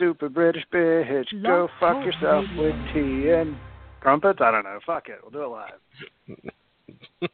stupid British bitch. Go fuck yourself with tea and crumpets. I don't know. Fuck it. We'll do it live.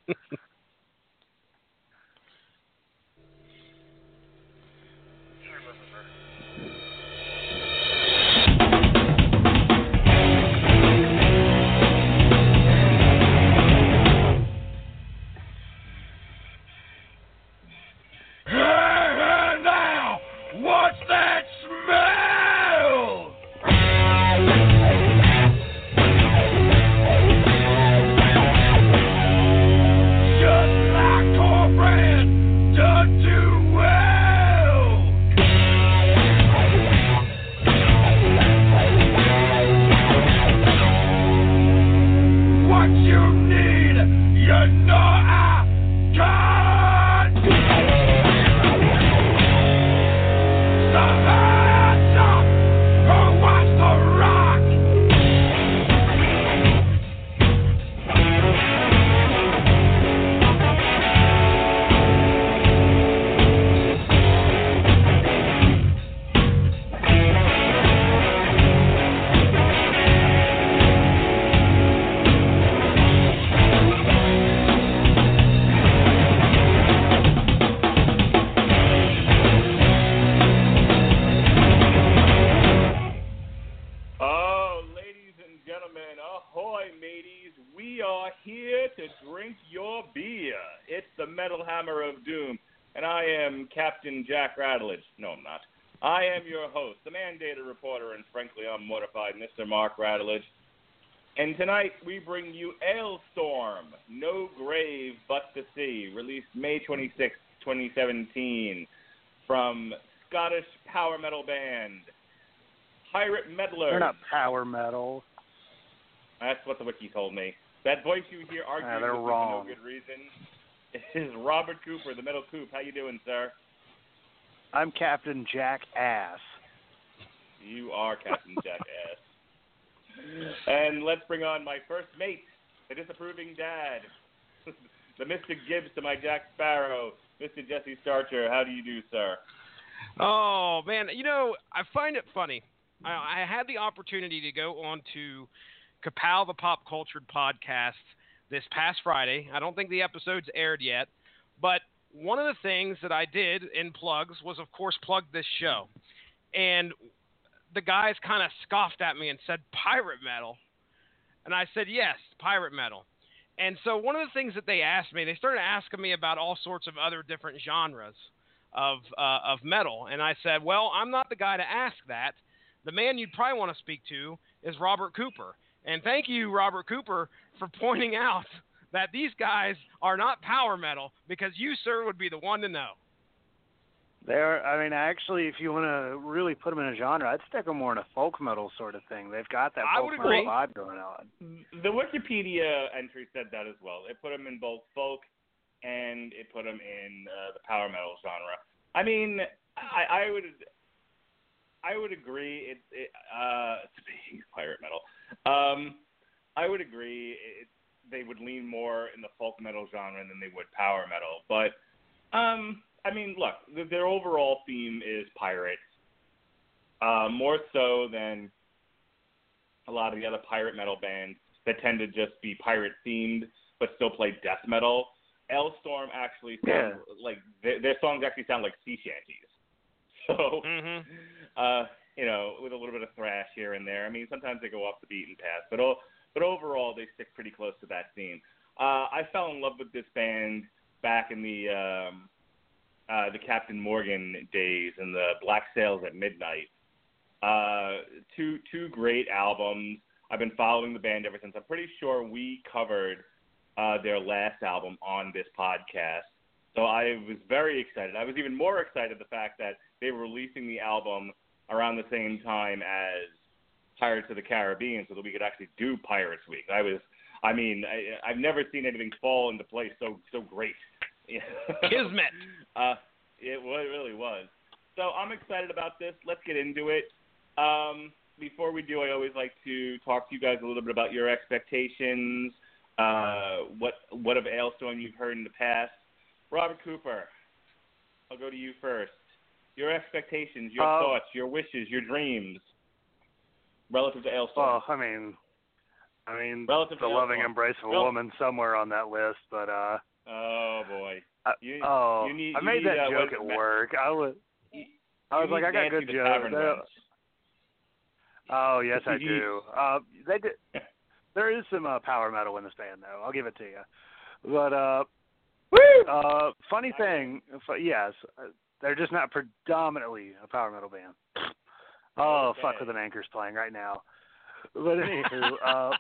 What's that smell? Just like cornbread done too well. What you need, you know I got. Metal Hammer of Doom, and I am Captain Jack Rattledge. No, I'm not. I am your host, the mandated reporter, and frankly, I'm mortified, Mr. Mark Rattledge. And tonight, we bring you Alestorm, No Grave But the Sea, released May 26, 2017, from Scottish power metal band Pirate Meddlers. They're not power metal. That's what the wiki told me. That voice you hear arguing they're with wrong. for no good reason is Robert Cooper, the Metal Coop. How you doing, sir? I'm Captain Jack Ass. You are Captain Jack Ass. And let's bring on my first mate, the disapproving dad, the Mr. Gibbs to my Jack Sparrow, Mr. Jesse Starcher. How do you do, sir? Oh, man. You know, I find it funny. I had the opportunity to go on to Kapow the Pop Cultured podcast this past Friday. I don't think the episode's aired yet, but one of the things that I did in plugs was, of course, plug this show. And the guys kind of scoffed at me and said, pirate metal? And I said, yes, pirate metal. And so one of the things that they asked me, they started asking me about all sorts of other different genres of metal. And I said, well, I'm not the guy to ask that. The man you'd probably want to speak to is Robert Cooper. And thank you, Robert Cooper, for pointing out that these guys are not power metal, because you, sir, would be the one to know. Actually, if you want to really put them in a genre, I'd stick them more in a folk metal sort of thing. They've got that folk metal vibe going on. The Wikipedia entry said that as well. It put them in both folk and it put them in the power metal genre. I mean, I would agree. It's pirate metal. I would agree. They would lean more in the folk metal genre than they would power metal. But, I mean, look, their overall theme is pirates. More so than a lot of the other pirate metal bands that tend to just be pirate-themed but still play death metal. Alestorm actually sounds like their songs actually sound like sea shanties. So, you know, with a little bit of thrash here and there. I mean, sometimes they go off the beaten path, but overall they stick pretty close to that theme. I fell in love with this band back in the Captain Morgan days and the Black Sails at Midnight. Two great albums. I've been following the band ever since. I'm pretty sure we covered their last album on this podcast. So I was very excited. I was even more excited the fact that they were releasing the album around the same time as Pirates of the Caribbean, so that we could actually do Pirates Week. I've never seen anything fall into place so great. Kismet. It really was. So I'm excited about this. Let's get into it. Before we do, I always like to talk to you guys a little bit about your expectations, what of Alestorm you've heard in the past. Robert Cooper, I'll go to you first. Your expectations, your thoughts, your wishes, your dreams, relative to Alestorm. Well, I mean, relative the to loving Alestorm. embrace of a woman somewhere on that list, but Oh boy. I made that joke at work. I was like, I got good jokes. Oh yes, I do. They did. There is some power metal in this band, though. I'll give it to you. But funny thing, yes, they're just not predominantly a power metal band. Oh, okay. Fuck with an Anchor's playing right now. But anywho,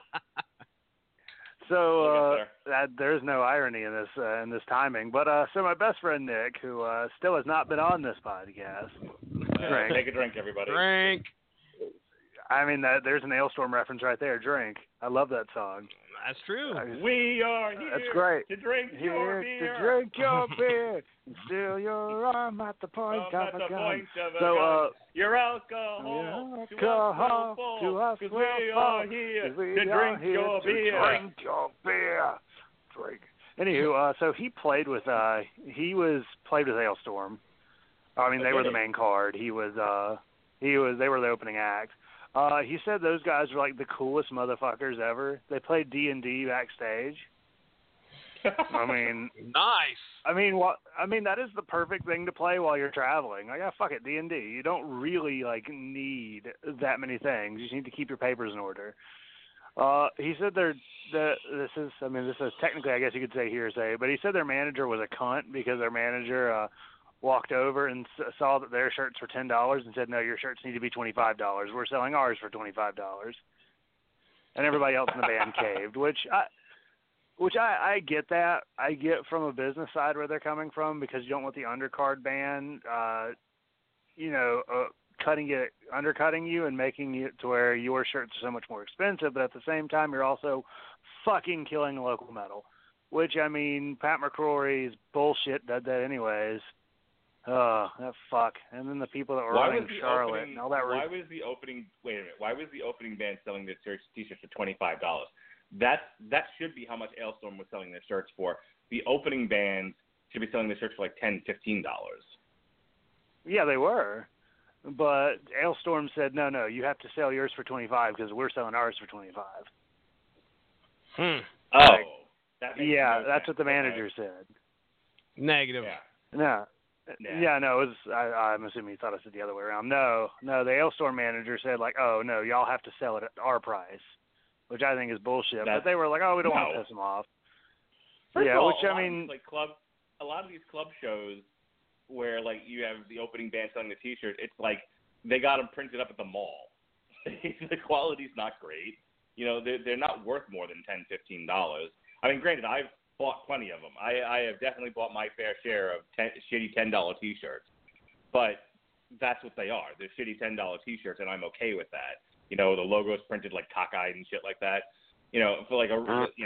there's no irony in this timing. But so my best friend Nick, who still has not been on this podcast, take a drink, everybody. Drink. I mean, there's an Alestorm reference right there. Drink. I love that song. That's true. We are here. That's great. To drink your beer. To drink your beer. And steal your arm at the point of a gun. So, your alcohol. To us will we are here. To drink your beer. Drink your beer. Drink. Anywho, so he played with Alestorm. I mean, they were the main card. They were the opening act. He said those guys were like the coolest motherfuckers ever. They played D&D backstage. I mean, nice. I mean, that is the perfect thing to play while you're traveling. Like, fuck it, D&D. You don't really need that many things. You just need to keep your papers in order. He said this is technically, I guess you could say hearsay, but he said their manager was a cunt because their manager walked over and saw that their shirts were $10 and said, no, your shirts need to be $25. We're selling ours for $25. And everybody else in the band caved, which I get that. I get from a business side where they're coming from, because you don't want the undercard band, undercutting you and making it to where your shirts are so much more expensive, but at the same time, you're also fucking killing local metal, which, I mean, Pat McCrory's bullshit did that anyways. Oh, that fuck. And then the people that were running Charlotte and all that. Why was the opening band selling their t-shirts for $25? That should be how much Alestorm was selling their shirts for. The opening band should be selling their shirts for like $10, $15. Yeah, they were. But Alestorm said, no, you have to sell yours for $25 because we're selling ours for $25. That's what the manager said. Negative. Yeah. No. Yeah, no, it was, I'm assuming you thought I said the other way around. No, the Alestorm manager said, like, oh, no, y'all have to sell it at our price, which I think is bullshit. But they were like, oh, we don't want to piss them off. First of all, a lot of these club shows where, like, you have the opening band selling the T-shirt, it's like they got them printed up at the mall. The quality's not great. You know, they're not worth more than $10, $15. I mean, granted, I've bought plenty of them. I have definitely bought my fair share of shitty $10 T-shirts, but that's what they are. They're shitty $10 T-shirts, and I'm okay with that. You know, the logo's printed like cockeyed and shit like that. You know, for like a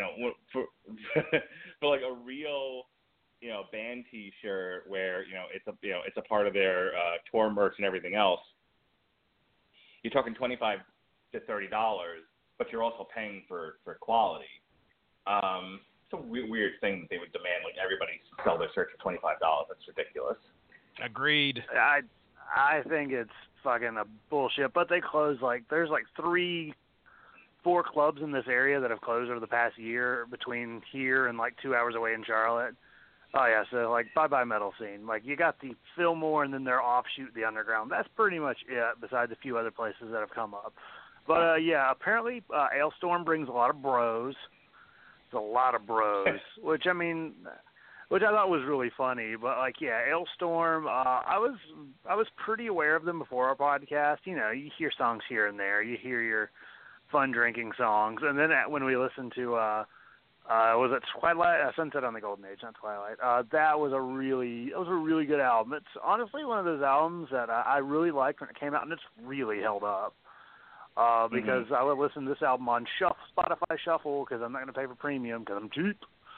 for like a real band T-shirt where it's a part of their tour merch and everything else. You're talking $25 to $30, but you're also paying for quality. It's a weird thing that they would demand like everybody sell their shirts for $25. That's ridiculous. Agreed. I think it's fucking a bullshit. But they closed there's 3-4 clubs in this area that have closed over the past year between here and 2 hours away in Charlotte. Oh yeah, so bye metal scene. You got the Fillmore and then their offshoot, the Underground. That's pretty much it. Besides a few other places that have come up. But apparently Alestorm brings a lot of bros. A lot of bros, which I thought was really funny. But Alestorm, I was pretty aware of them before our podcast. You know, you hear songs here and there, you hear your fun drinking songs, and then when we listened to was it Twilight, Sunset on the Golden Age, not Twilight. That was a really good album. It's honestly one of those albums that I really liked when it came out, and it's really held up. Because I would listen to this album on Spotify Shuffle because I'm not going to pay for premium because I'm cheap.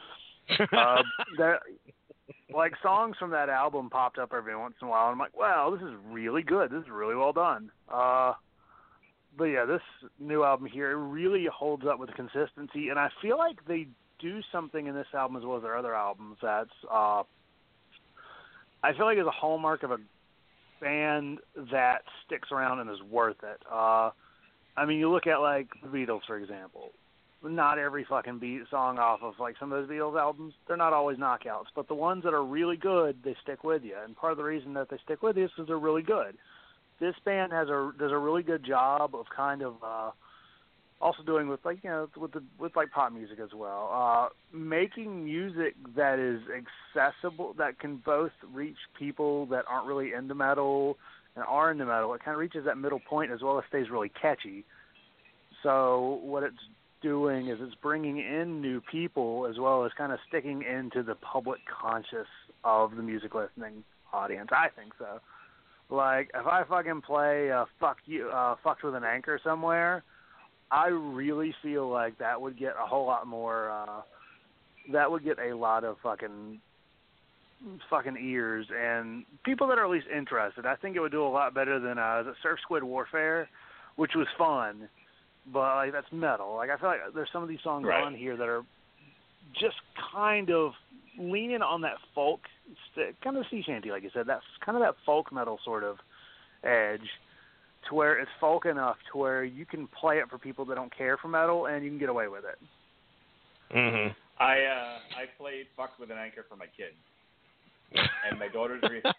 Songs from that album popped up every once in a while, and I'm like, wow, this is really good. This is really well done. But yeah, this new album here, it really holds up with consistency, and I feel like they do something in this album as well as their other albums that's, I feel like is a hallmark of a band that sticks around and is worth it. I mean, you look at, like, the Beatles, for example. Not every fucking song off of, like, some of those Beatles albums, they're not always knockouts. But the ones that are really good, they stick with you. And part of the reason that they stick with you is because they're really good. This band does a really good job of kind of also doing with, like, you know, with pop music as well. Making music that is accessible, that can both reach people that aren't really into metal and are into metal. It kind of reaches that middle point as well as stays really catchy. So what it's doing is it's bringing in new people as well as kind of sticking into the public conscious of the music listening audience. I think so. Like, if I fucking play Fucked with an Anchor somewhere, I really feel like that would get a whole lot more, that would get a lot of fucking ears and people that are at least interested. I think it would do a lot better than Surf Squid Warfare, which was fun, but like that's metal. Like I feel like there's some of these songs on here that are just kind of leaning on that folk, kind of sea shanty, like you said. That's kind of that folk metal sort of edge, to where it's folk enough to where you can play it for people that don't care for metal and you can get away with it. Mm-hmm. I played Fucked with an Anchor for my kids. And my daughter's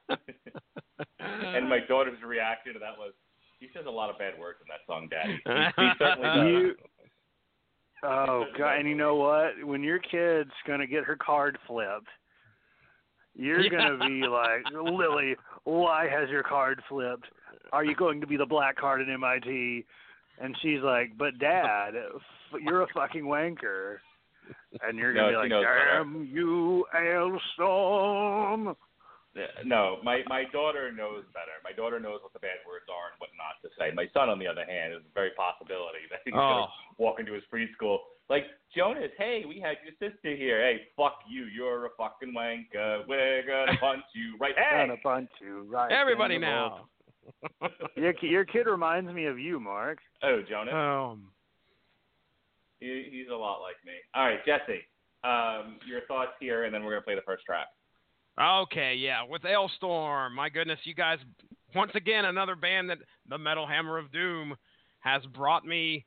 reaction to that was, he says a lot of bad words in that song, Daddy. He certainly does. Oh, God, and you know what? When your kid's going to get her card flipped, you're going to be like, Lily, why has your card flipped? Are you going to be the black card at MIT? And she's like, but Dad, you're a fucking wanker. And you're going to be like, damn you, Ailstorm. No, my daughter knows better. My daughter knows what the bad words are and what not to say. My son, on the other hand, is a very possibility that he's going to walk into his preschool like, Jonas, hey, we had your sister here. Hey, fuck you. You're a fucking wanker. We're going to punch you right. Hey! Going to punch you right. Everybody now. Your kid reminds me of you, Mark. Oh, Jonas? He's a lot like me. All right, Jesse, your thoughts here, and then we're going to play the first track. Okay, yeah, with Ailstorm. My goodness, you guys, once again, another band that the Metal Hammer of Doom has brought me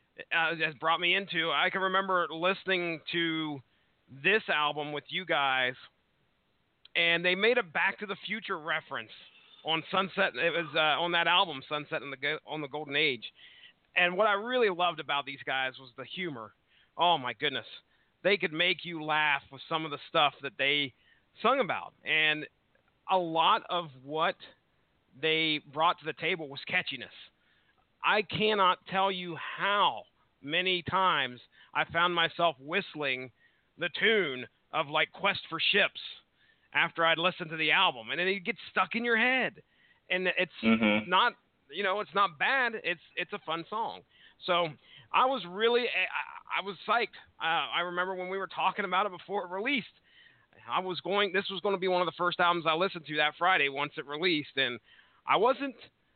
into. I can remember listening to this album with you guys, and they made a Back to the Future reference on Sunset. It was on that album, Sunset on the Golden Age. And what I really loved about these guys was the humor. Oh, my goodness. They could make you laugh with some of the stuff that they sung about. And a lot of what they brought to the table was catchiness. I cannot tell you how many times I found myself whistling the tune of, like, Quest for Ships after I'd listened to the album. And then it gets stuck in your head. And it's not... You know, it's not bad. It's a fun song. So I was really, I was psyched. I remember when we were talking about it before it released. This was going to be one of the first albums I listened to that Friday once it released, and I wasn't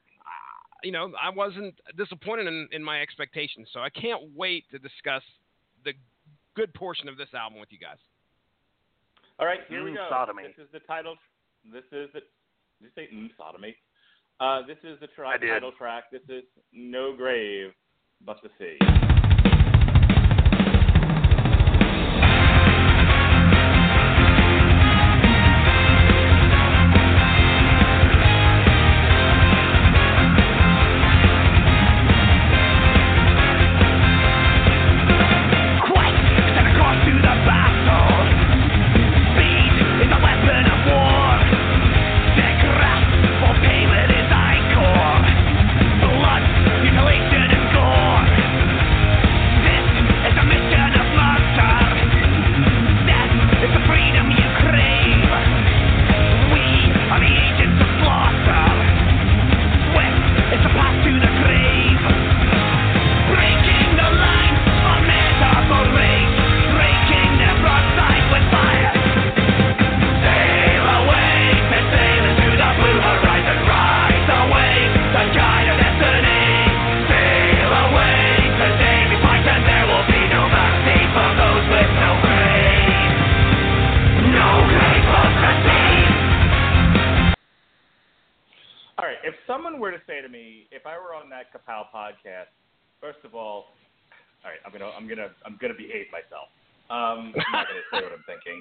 disappointed in my expectations. So I can't wait to discuss the good portion of this album with you guys. All right, here we go. Sodomy. This is the title. Did you say sodomy? This is the title track. This is No Grave But the Sea. Mutilation and gore. someone were to say to me, if I were on that Kapow podcast, first of all right, I'm gonna behave myself. I'm not gonna say what I'm thinking.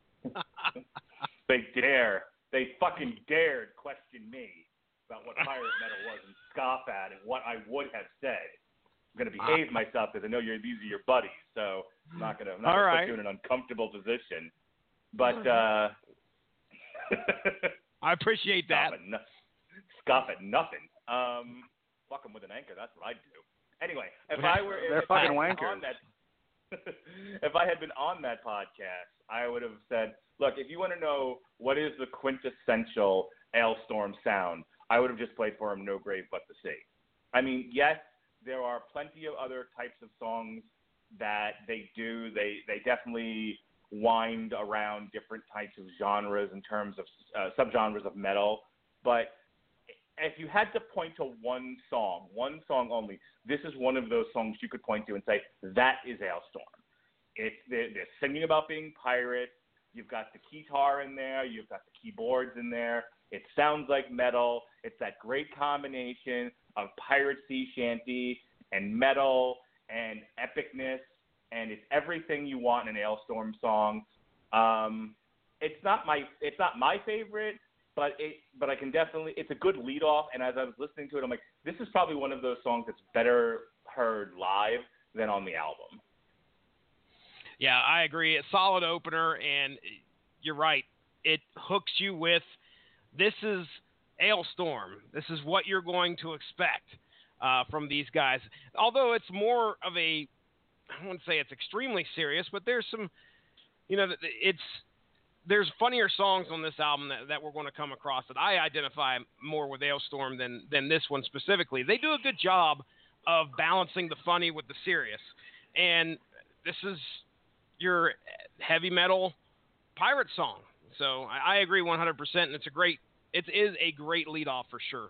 They fucking dared question me about what pirate metal was and scoff at and what I would have said. I'm gonna behave myself because I know these are your buddies, so I'm not gonna put you in an uncomfortable position. But I appreciate that. Scoff at nothing. Fuck them with an anchor. That's what I'd do. Anyway, if I had been on that podcast, I would have said, look, if you want to know what is the quintessential Alestorm sound, I would have just played for him No Grave But the Sea. I mean, yes, there are plenty of other types of songs that they do. They definitely wind around different types of genres in terms of subgenres of metal. But if you had to point to one song only, this is one of those songs you could point to and say, that is Alestorm. They're singing about being pirates. You've got the guitar in there. You've got the keyboards in there. It sounds like metal. It's that great combination of pirate sea shanty and metal and epicness, and it's everything you want in an Alestorm song. It's not my favorite, but I can definitely, it's a good lead off. And as I was listening to it, I'm like, this is probably one of those songs that's better heard live than on the album. Yeah, I agree. A solid opener, and you're right. It hooks you with, this is Alestorm. This is what you're going to expect from these guys. Although it's more of a, I wouldn't say it's extremely serious, but there's some, there's funnier songs on this album that we're going to come across that I identify more with Alestorm than this one specifically. They do a good job of balancing the funny with the serious. And this is your heavy metal pirate song. So I agree 100%, and it is a great lead off for sure.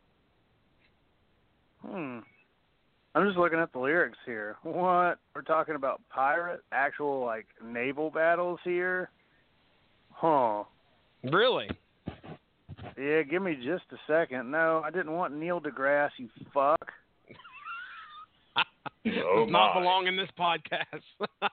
I'm just looking at the lyrics here. What? We're talking about actual like naval battles here? Huh. Really? Yeah, give me just a second. No, I didn't want Neil deGrasse, you fuck. Does not belong in this podcast.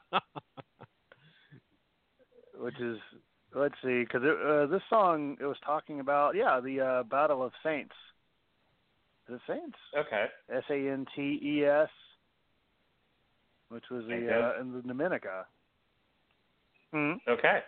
Which is, let's see, because this song, it was talking about, the Battle of Saints. The Saints? Okay. Santes, which was in the Dominica. Okay.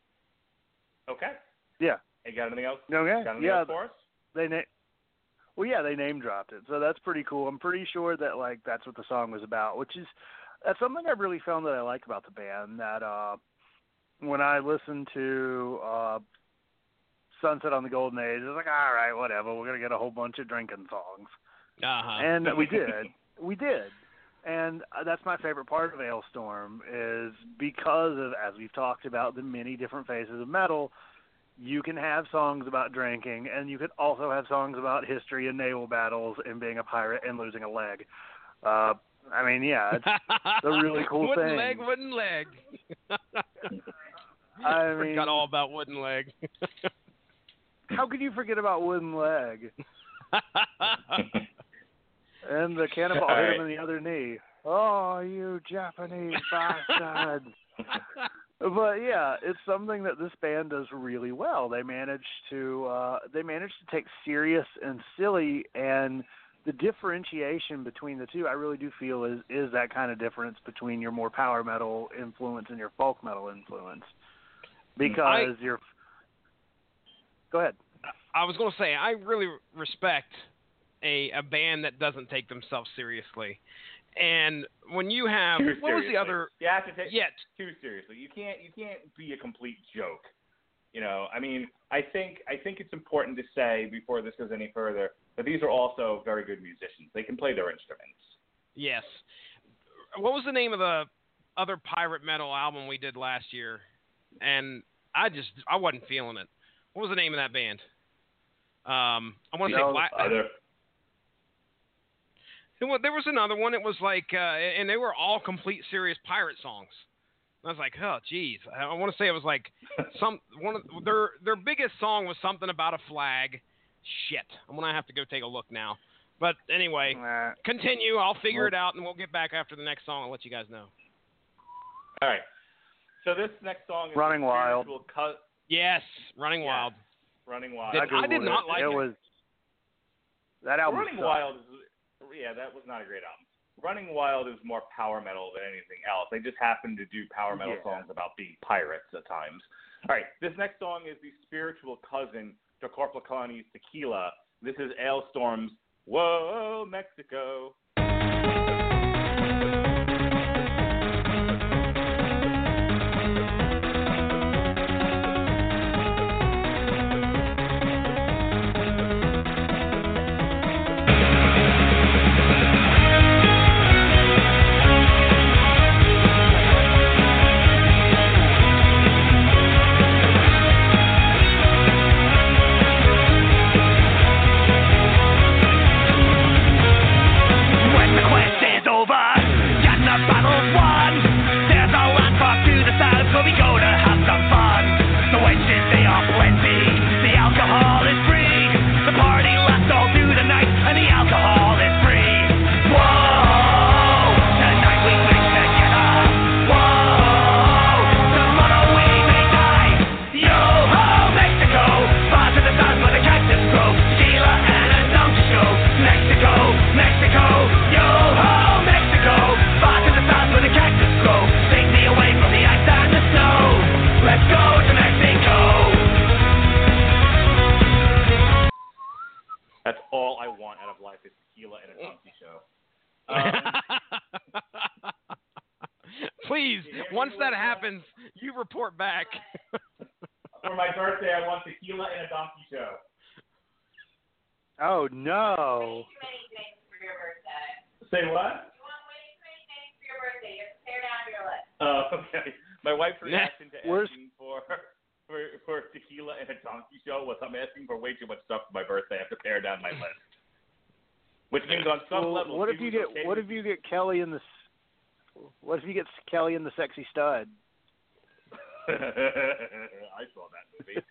Yeah. You got anything else? Okay. Got anything else for us? They name dropped it, so that's pretty cool. I'm pretty sure that that's what the song was about, that's something I really found that I like about the band. That when I listened to Sunset on the Golden Age, I was like, all right, whatever, we're gonna get a whole bunch of drinking songs, and we did. And that's my favorite part of Alestorm, is because of, as we've talked about, the many different phases of metal. You can have songs about drinking, and you could also have songs about history and naval battles and being a pirate and losing a leg. It's a really cool wooden thing. Wooden leg. I forgot all about wooden leg. How could you forget about wooden leg? And the cannonball hit him in the other knee. Oh, you Japanese bastards. But yeah, it's something that this band does really well. They manage to take serious and silly, and the differentiation between the two, I really do feel is that kind of difference between your more power metal influence and your folk metal influence. Because go ahead. I was going to say, I really respect a band that doesn't take themselves seriously. And when you have, what was the other? You have to take too seriously. You can't be a complete joke. I think it's important to say before this goes any further that these are also very good musicians. They can play their instruments. Yes. What was the name of the other pirate metal album we did last year? And I wasn't feeling it. What was the name of that band? I want to say Black. There was another one. It was like, and they were all complete serious pirate songs. I was like, oh, geez. I want to say it was like their biggest song was something about a flag, Shit. I'm going to have to go take a look now. But anyway, Nah. continue. I'll figure it out, and we'll get back after the next song. I'll let you guys know. All right. So this next song is Running Wild. Yes, Running Wild. Running Wild. I did not like it. That album Running sucked. Wild that was not a great album. Running Wild is more power metal than anything else. They just happen to do power metal songs about being pirates at times. All right, this next song is the spiritual cousin to Corporal Connie's Tequila. This is Ailstorm's Whoa, Mexico. Please, once that happens, you report back. For my birthday, I want tequila and a donkey show. Oh, no. Say what? You want way too many things for your birthday. You have to tear down your list. Okay. My wife's reaction to Where's- asking for tequila and a donkey show was I'm asking for way too much stuff for my birthday. I have to pare down my list. Which means on some level, what if you get Kelly in the Sexy Stud? I saw that movie.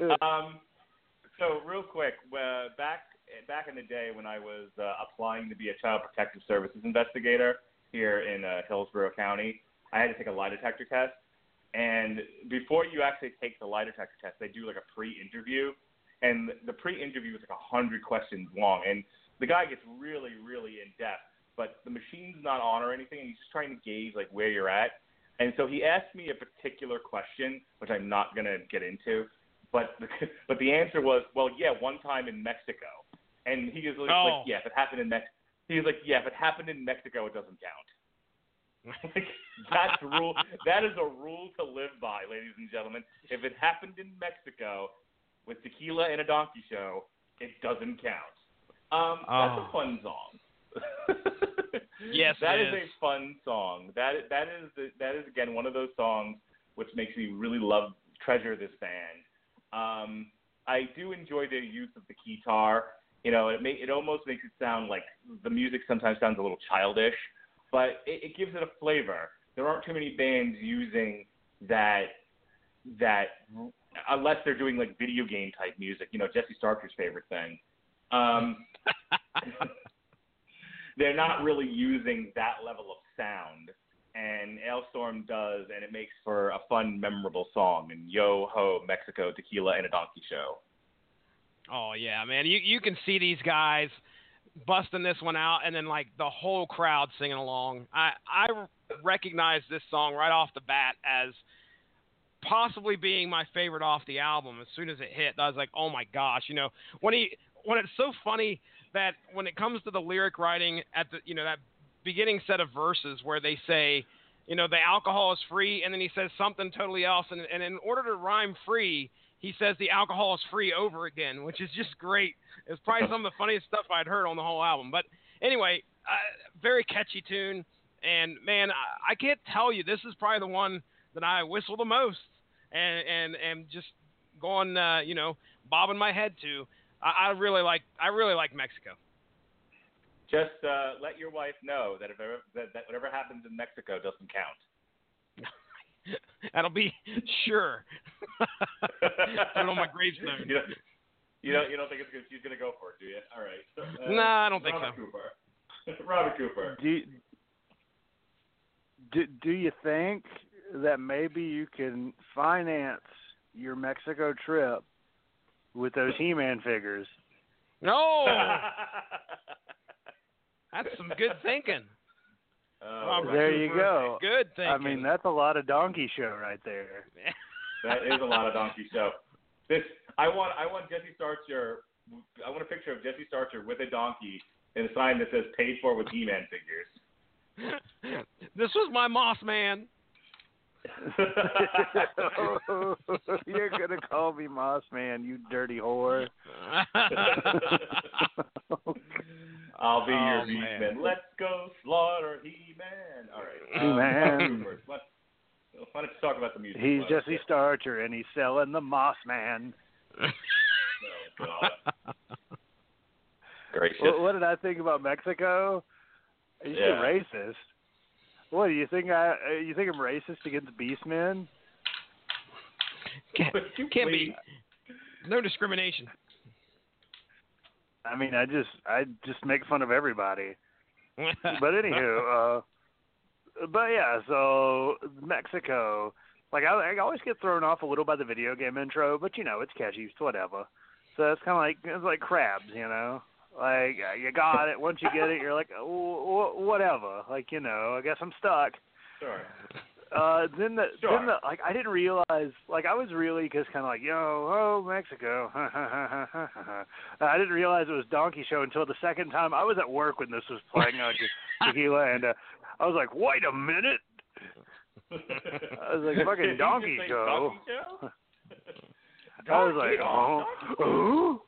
So real quick, back in the day when I was applying to be a Child Protective Services investigator here in Hillsborough County, I had to take a lie detector test. And before you actually take the lie detector test, they do like a pre-interview. And the pre-interview is like 100 questions long. And the guy gets really, really in-depth. But the machine's not on or anything, and he's just trying to gauge like where you're at. And so he asked me a particular question, which I'm not going to get into. But the answer was, well, yeah, one time in Mexico. And he was like, yeah, if it happened in Mexico. He was like, yeah, if it happened in Mexico, it doesn't count. Like, that's rule. That is a rule to live by, ladies and gentlemen. If it happened in Mexico with tequila and a donkey show, it doesn't count. That's a fun song. Yes, that is a fun song. That is again one of those songs which makes me really treasure this band. I do enjoy their use of the guitar. You know, it almost makes it sound like the music sometimes sounds a little childish, but it gives it a flavor. There aren't too many bands using that unless they're doing like video game type music. You know, Jesse Starker's favorite thing. They're not really using that level of sound, and Ailstorm does, and it makes for a fun, memorable song. And Yo Ho, Mexico, Tequila, and a Donkey Show. Oh, yeah, man. You can see these guys busting this one out, and then, like, the whole crowd singing along. I recognize this song right off the bat as possibly being my favorite off the album. As soon as it hit, I was like, oh, my gosh. You know, when it's so funny that when it comes to the lyric writing at the, you know, that beginning set of verses where they say, you know, the alcohol is free, and then he says something totally else, and in order to rhyme free, he says the alcohol is free over again, which is just great. It's probably some of the funniest stuff I'd heard on the whole album. But anyway, very catchy tune, and man, I can't tell you, this is probably the one that I whistle the most, and just going, you know, bobbing my head to. I really like Mexico. Just let your wife know that that whatever happens in Mexico doesn't count. Put That'll be sure. Put it on my gravestone. You don't think she's gonna go for it, do you? All right. No, I don't think Robert so. Cooper. Robert Cooper. Do you think that maybe you can finance your Mexico trip with those He-Man figures? No. That's some good thinking. Robert There Cooper, you go. Good thinking. I mean, that's a lot of donkey show right there. That is a lot of donkey show. I want Jesse Starcher. I want a picture of Jesse Starcher with a donkey and a sign that says "Paid for with He-Man figures." This was my Moss Man. You're gonna call me Moss Man, you dirty whore. I'll be your man. Beastman. Let's go slaughter He-Man. All right. He-Man. Why don't you talk about the music? He's Jesse Starcher, and he's selling the Moss Man. Oh, God. Gracious. What did I think about Mexico? You say racist. What do you think? You think I'm racist against Beastmen? Can't be. No discrimination. I mean, I just make fun of everybody. But anywho, but yeah, so Mexico. Like I always get thrown off a little by the video game intro, but it's catchy, it's whatever. So it's kind of like crabs, Like you got it. Once you get it, you're like, whatever. Like I guess I'm stuck. Sure. Then I didn't realize, like I was really just kind of like, Mexico. I didn't realize it was Donkey Show until the second time I was at work when this was playing on Tequila, and I was like, wait a minute. I was like, fucking Donkey Show. I was like, oh.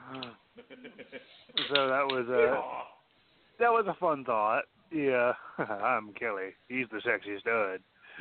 So that was a fun thought. Yeah, I'm Kelly. He's the sexy stud.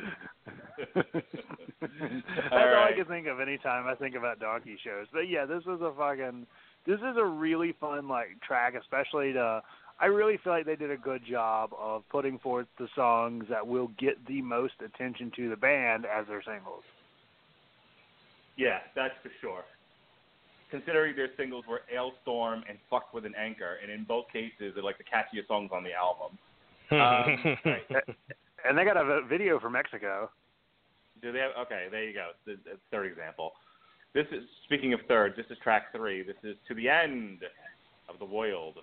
That's all I can think of anytime I think about donkey shows. But yeah, this is a really fun track, especially I really feel like they did a good job of putting forth the songs that will get the most attention to the band as their singles. Yeah, that's for sure. Considering their singles were Ailstorm and Fucked with an Anchor, and in both cases they're like the catchiest songs on the album. And they got a video for Mexico. Do they have? Okay, there you go. The third example. This is, speaking of third, this is track 3. This is To the End of the World.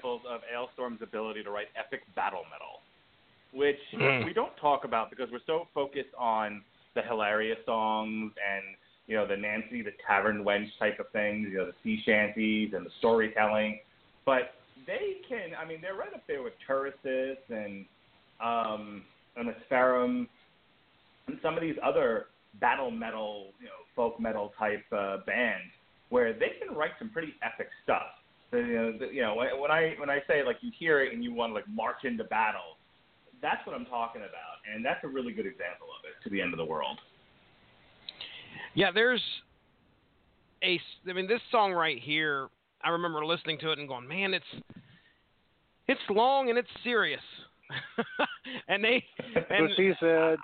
examples of Alestorm's ability to write epic battle metal, which we don't talk about because we're so focused on the hilarious songs and, you know, the Nancy the Tavern Wench type of things, you know, the sea shanties and the storytelling. But they can, I mean, they're right up there with Turrisis and Asperum and some of these other battle metal, you know, folk metal type bands where they can write some pretty epic stuff. So, when I say, like, you hear it and you want to, like, march into battle, that's what I'm talking about, and that's a really good example of it, To the End of the World. Yeah, this song right here, I remember listening to it and going, man, it's long and it's serious. and what she said.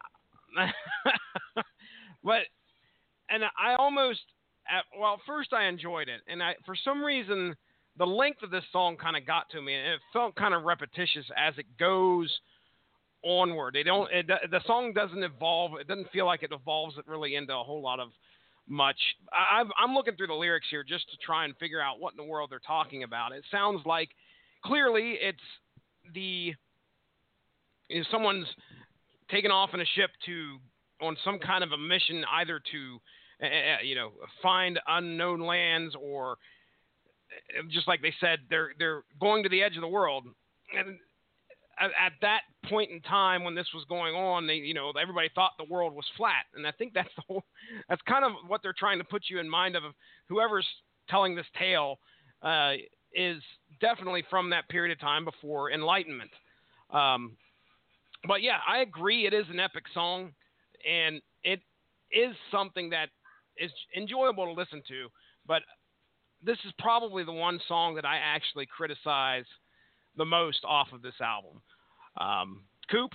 But, and I almost, first I enjoyed it, and for some reason, the length of this song kind of got to me, and it felt kind of repetitious as it goes onward. The song doesn't evolve. It doesn't feel like it evolves it really into a whole lot of much. I'm looking through the lyrics here just to try and figure out what in the world they're talking about. It sounds like clearly it's someone's taken off in a ship on some kind of a mission, either to find unknown lands, or just like they said, they're going to the edge of the world. And at that point in time when this was going on, everybody thought the world was flat, and I think that's that's kind of what they're trying to put you in mind of whoever's telling this tale is definitely from that period of time before Enlightenment. But yeah, I agree. It is an epic song, and it is something that is enjoyable to listen to. But this is probably the one song that I actually criticize the most off of this album. Coop?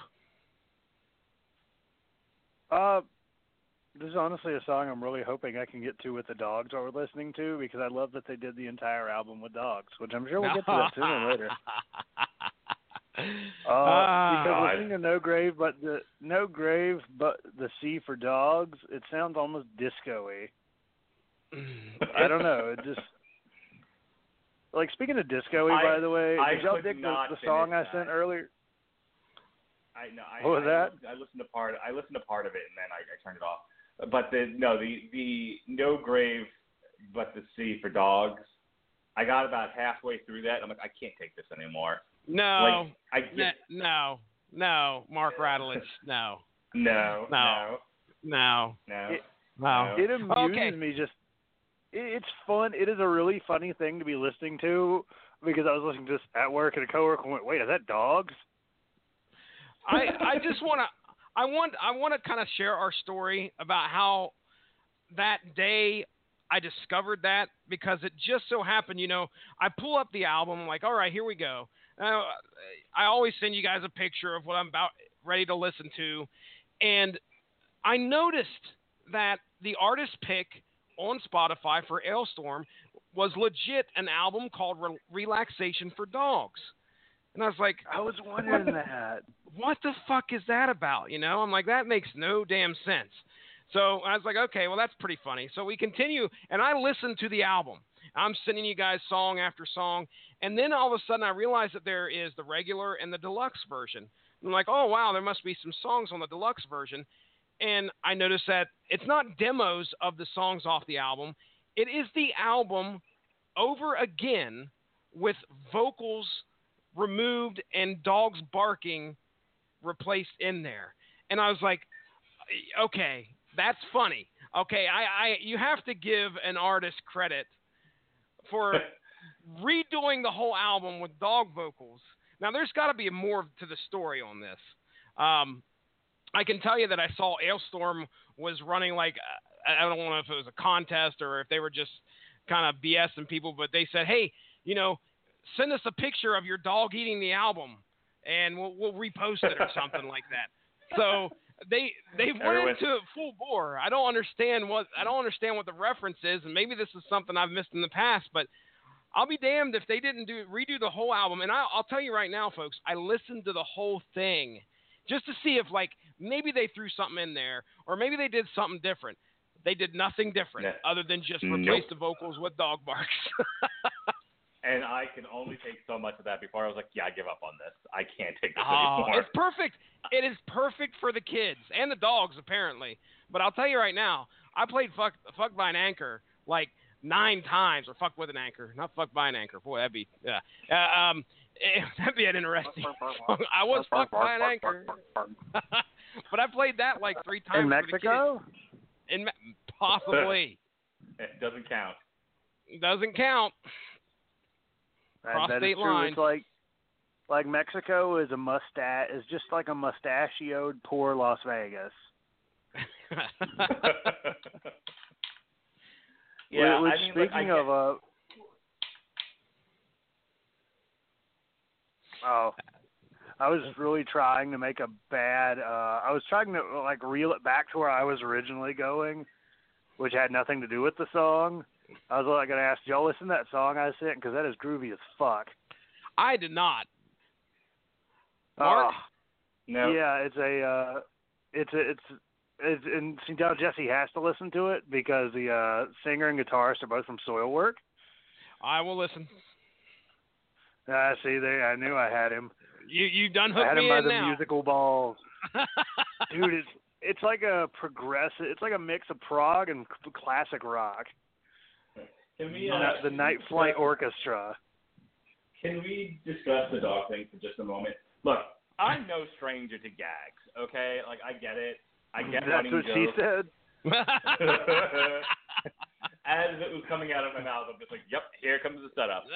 This is honestly a song I'm really hoping I can get to with the dogs while we're listening to, because I love that they did the entire album with dogs, which I'm sure we'll get to that sooner or later. Because listening to No Grave but the C for Dogs, it sounds almost disco-y. I don't know. It just, like, speaking of disco-y, by the way, did y'all dig the song I sent earlier? What was that? I listened to part of it, and then I turned it off. But the No Grave but the C for Dogs, I got about halfway through that, and I'm like, I can't take this anymore. No, no, Mark Radulich, no. No. It amuses me just. It's fun. It is a really funny thing to be listening to, because I was listening to this at work, and a coworker went, "Wait, is that dogs?" I just want to kind of share our story about how that day I discovered that, because it just so happened, I pull up the album, I'm like, all right, here we go. I always send you guys a picture of what I'm about ready to listen to, and I noticed that the artist pick on Spotify for Alestorm was legit an album called Relaxation for Dogs. And I was like, I was wondering that. What the fuck is that about? I'm like, that makes no damn sense. So I was like, okay, well, that's pretty funny. So we continue, and I listened to the album. I'm sending you guys song after song, and then all of a sudden I realized that there is the regular and the deluxe version. I'm like, oh, wow, there must be some songs on the deluxe version. And I noticed that it's not demos of the songs off the album. It is the album over again with vocals removed and dogs barking replaced in there. And I was like, okay, that's funny. Okay, you have to give an artist credit for redoing the whole album with dog vocals. Now, there's got to be more to the story on this. I can tell you that I saw Alestorm was running, like, I don't know if it was a contest or if they were just kind of BSing people, but they said, hey, send us a picture of your dog eating the album, and we'll repost it or something like that. So they went into it full bore. I don't understand what the reference is, and maybe this is something I've missed in the past, but I'll be damned if they didn't redo the whole album. And I'll tell you right now, folks, I listened to the whole thing just to see if, like, maybe they threw something in there, or maybe they did something different. They did nothing different other than just replace the vocals with dog barks. And I can only take so much of that before I was like, yeah, I give up on this. I can't take this Oh, anymore. it's perfect. It is perfect for the kids and the dogs, apparently. But I'll tell you right now, I played Fuck by an Anchor like 9 times, or Fuck with an Anchor, not Fuck by an Anchor. Boy, that'd be that'd be an interesting song. I was fucked by an anchor, but I played that like 3 times in Mexico. Possibly. It doesn't count. Doesn't count. Cross That state is true. line. It's like Mexico is just like a mustachioed poor Las Vegas. Yeah, Which, I mean, speaking of I was really trying to make a bad. I was trying to like reel it back to where I was originally going, which had nothing to do with the song. I was like going to ask, did y'all listen to that song I sent? Because that is groovy as fuck. I did not. Mark? No. Yeah, and see, now Jesse has to listen to it because the singer and guitarist are both from Soilwork. I will listen. See, I knew I had him. You done hooked I had him me by in the now. musical balls. Dude, it's like a progressive. It's like a mix of prog and classic rock. Can we, the Night Flight Orchestra. Can we discuss the dog thing for just a moment? Look, I'm no stranger to gags, okay? Like, I get it. I get That's running what jokes. she said. As it was coming out of my mouth, I'm just like, yep, here comes the setup.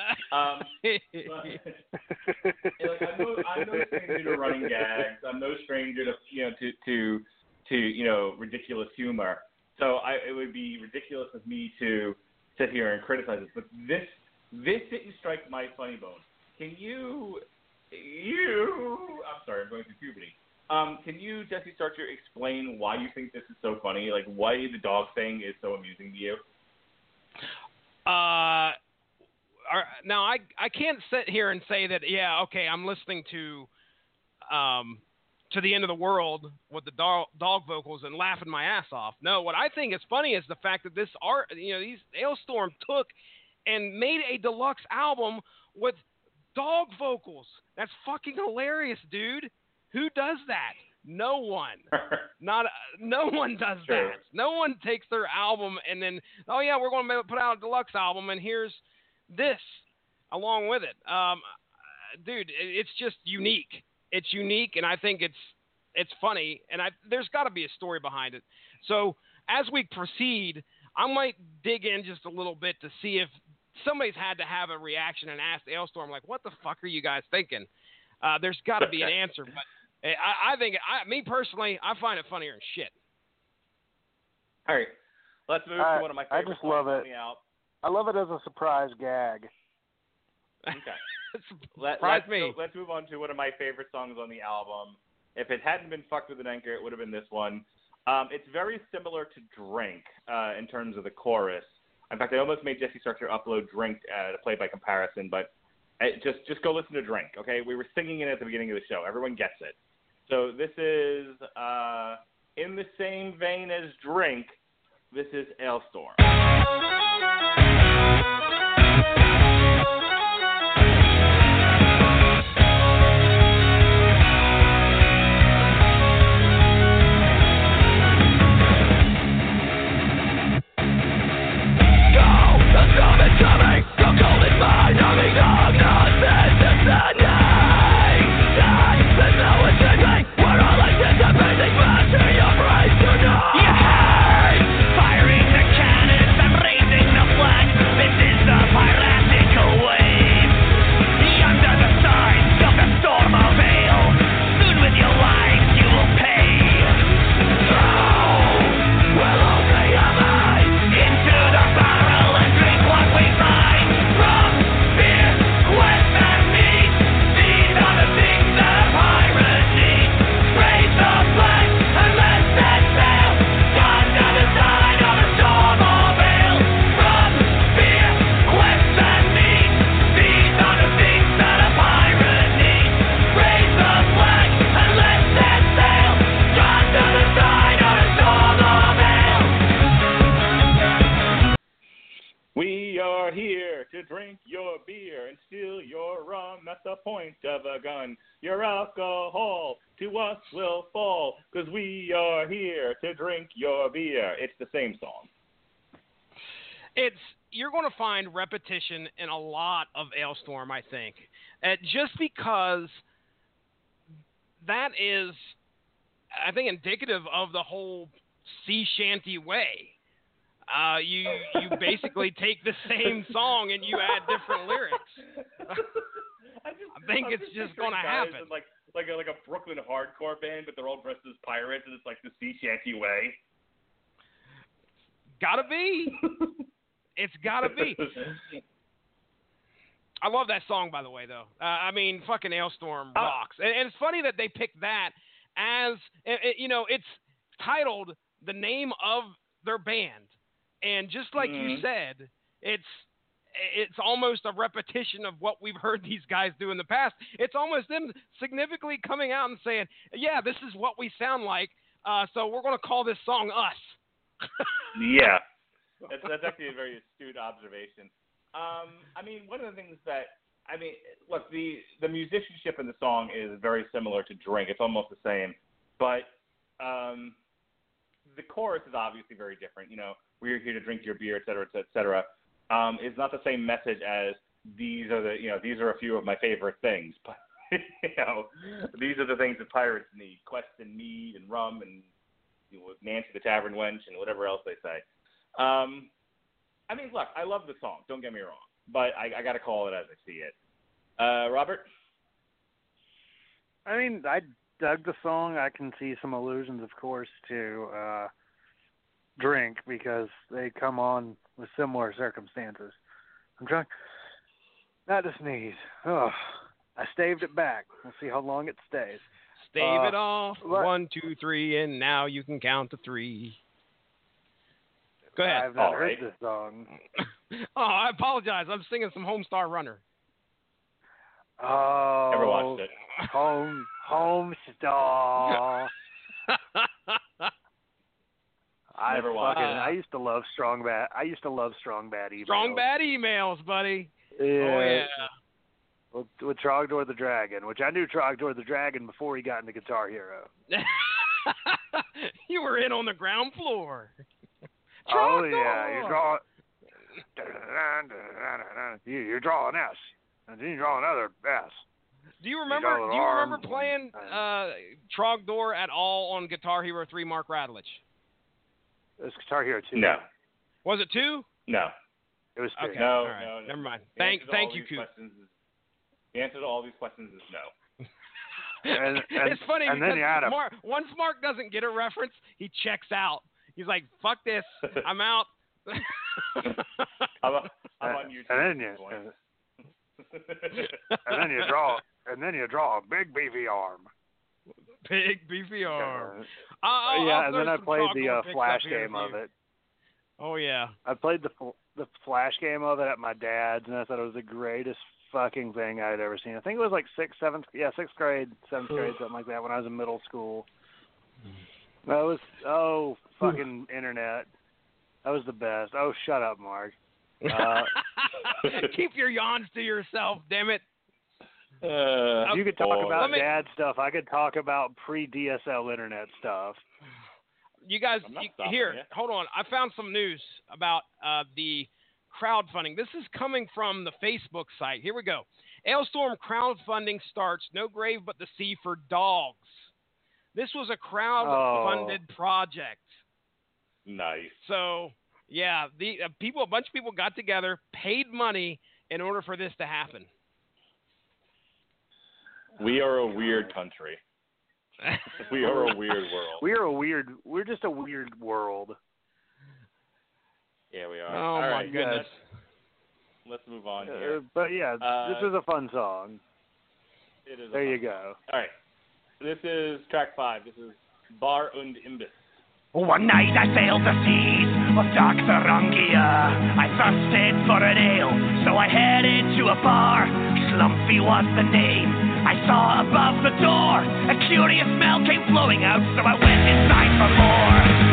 But, I'm no stranger to running gags. I'm no stranger to ridiculous humor. So it would be ridiculous of me to sit here and criticize this. But this didn't strike my funny bone. Can you? I'm sorry, I'm going through puberty. Can you, Jesse Starcher, explain why you think this is so funny? Like, why the dog thing is so amusing to you? Now I can't sit here and say that. Yeah, okay, I'm listening to the End of the World with the dog vocals and laughing my ass off. No, what I think is funny is the fact that these Alestorm took and made a deluxe album with dog vocals. That's fucking hilarious, dude. Who does that? No one. No one does that. No one takes their album and then, oh yeah, we're going to put out a deluxe album and here's this along with it. Dude, it's just unique. It's unique, and I think it's funny, and there's got to be a story behind it. So as we proceed, I might dig in just a little bit to see if somebody's had to have a reaction and ask Alestorm, like, what the fuck are you guys thinking? There's got to be an answer, but I think, me personally, I find it funnier than shit. All right, let's move to one of my favorite I just love it. I love it as a surprise gag. Okay. Let's move on to one of my favorite songs on the album. If it hadn't been Fucked with an Anchor, it would have been this one. It's very similar to Drink in terms of the chorus. In fact, I almost made Jesse Starcher upload Drink to play by comparison, but just go listen to Drink, okay? We were singing it at the beginning of the show. Everyone gets it. So this is, in the same vein as Drink, this is Alestorm. Firing the cannons and raising point of a gun. Your alcohol to us will fall, 'cause we are here to drink your beer. It's the same song. You're going to find repetition in a lot of Alestorm, I think, just because that is, I think, indicative of the whole sea shanty way. You basically take the same song and you add different lyrics. I think it's just going to happen. Like a Brooklyn hardcore band, but they're all dressed as pirates, and it's like the sea shanty way. Gotta be. It's gotta be. I love that song, by the way, though. I mean, fucking Alestorm rocks. And it's funny that they picked that as, it's titled the name of their band. And just like you said, it's almost a repetition of what we've heard these guys do in the past. It's almost them significantly coming out and saying, yeah, this is what we sound like, so we're going to call this song Us. Yeah. That's actually a very astute observation. I mean, one of the things look, the musicianship in the song is very similar to Drink. It's almost the same. But the chorus is obviously very different. We're here to drink your beer, et cetera, et cetera. It's not the same message as these are a few of my favorite things. But, these are the things that pirates need: quest and mead and rum and Nancy the Tavern Wench and whatever else they say. I mean, look, I love the song. Don't get me wrong, but I got to call it as I see it. Robert? I mean, I dug the song. I can see some allusions, of course, to Drink, because they come on with similar circumstances. I'm trying not to sneeze. Oh, I staved it back. We'll see how long it stays. Stave it off. 1, 2, 3, and now you can count to 3. Go ahead. I've not heard this song. Oh, I apologize. I'm singing some Homestar Runner. Oh. Never watched it. Homestar. Never watched it. I used to love Strong Bad emails. Strong Bad emails, buddy. Yeah. Oh, yeah. With Trogdor the Dragon, which I knew Trogdor the Dragon before he got into Guitar Hero. You were in on the ground floor. Oh, yeah. You draw an S, and then you draw another S. Do you remember playing Trogdor at all on Guitar Hero 3 Mark Radulich? It was Guitar Hero 2. No. Was it 2? No. It was 2. Okay. No, right. no. Never mind. The Thank you, Coop. The answer to all these questions is no. And it's funny and because then you had once Mark doesn't get a reference, he checks out. He's like, fuck this. I'm out. I'm on YouTube. And then you draw a big beefy arm. Big beefy arm. And then I played the flash game of it. Oh yeah. I played the flash game of it at my dad's, and I thought it was the greatest fucking thing I'd ever seen. I think it was like 6th grade, 7th grade, something like that, when I was in middle school. That was fucking internet. That was the best. Oh, shut up, Mark. Keep your yawns to yourself, damn it. You could talk about dad stuff. I could talk about pre-DSL internet stuff. You guys, hold on. I found some news about the crowdfunding. This is coming from the Facebook site. Here we go. Alestorm crowdfunding starts. No grave but the sea for dogs. This was a crowd-funded project. Nice. So, yeah, a bunch of people got together, paid money in order for this to happen. We are a weird country. We are a weird world. We're just a weird world. Yeah, we are. Oh, all my right, goodness. Let's move on here. But yeah, this is a fun song. It is. There you go. All right. This is track 5. This is Bar und Imbiss. One night I sailed the seas of dark Thuringia. I thirsted for an ale, so I headed to a bar. Slumpy was the name. I saw above the door a curious smell came flowing out, so I went inside for more.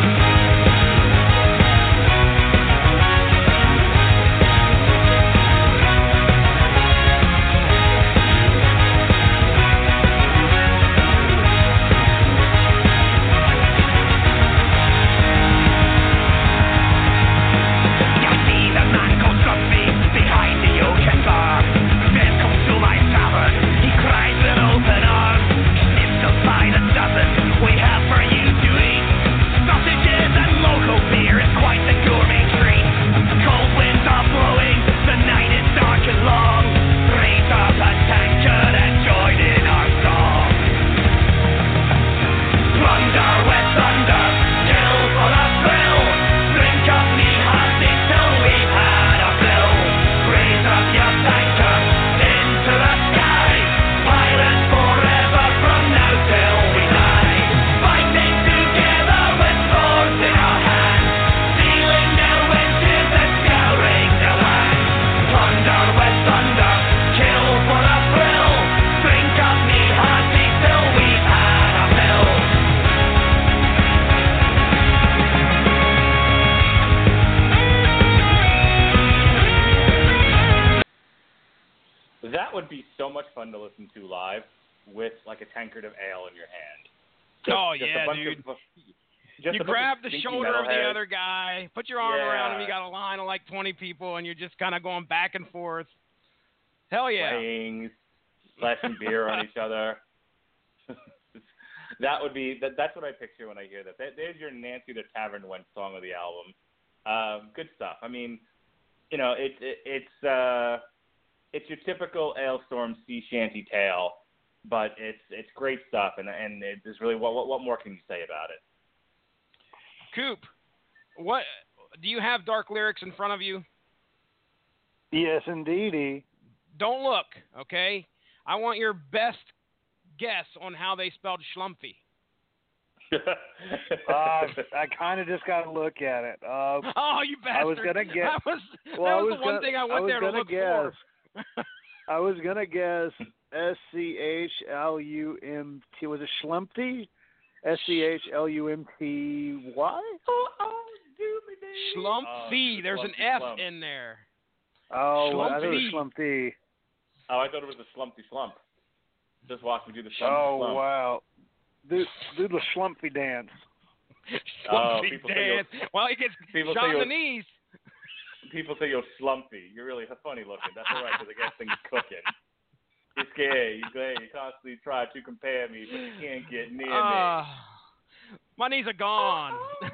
live with like a tankard of ale in your hand. Dude. You grab the shoulder of the other guy, put your arm around him. You got a line of like 20 people, and you're just kind of going back and forth. Hell yeah! Playing, splashing beer on each other. That's what I picture when I hear that. There's your Nancy the Tavern Wench song of the album. Good stuff. I mean, you know, it's your typical Ailstorm sea shanty tale, but it's great stuff, and it's really what more can you say about it? Coop, what do you have dark lyrics in front of you? Yes, indeedy. Don't look, okay? I want your best guess on how they spelled Schlumpy. I kind of just got to look at it. Oh, you bastard! I was gonna guess. That was the one thing I went there to look for. I was gonna guess SCHLUMT. Was it Schlumpty? SCHLUMTY? Schlumpy. There's an F in there. Oh, Schlumpy. I thought it was Schlumpty. Oh, I thought it was the Schlumpty Slump. Just watch me do the Schlumpty Slump. Oh, wow. Do the Schlumpy dance. Schlumpy dance. Well, he gets shot in the knees. People say you're slumpy. You're really funny looking. That's all right, because I guess things cooking. You're scared. You constantly try to compare me, but you can't get near me. My knees are gone.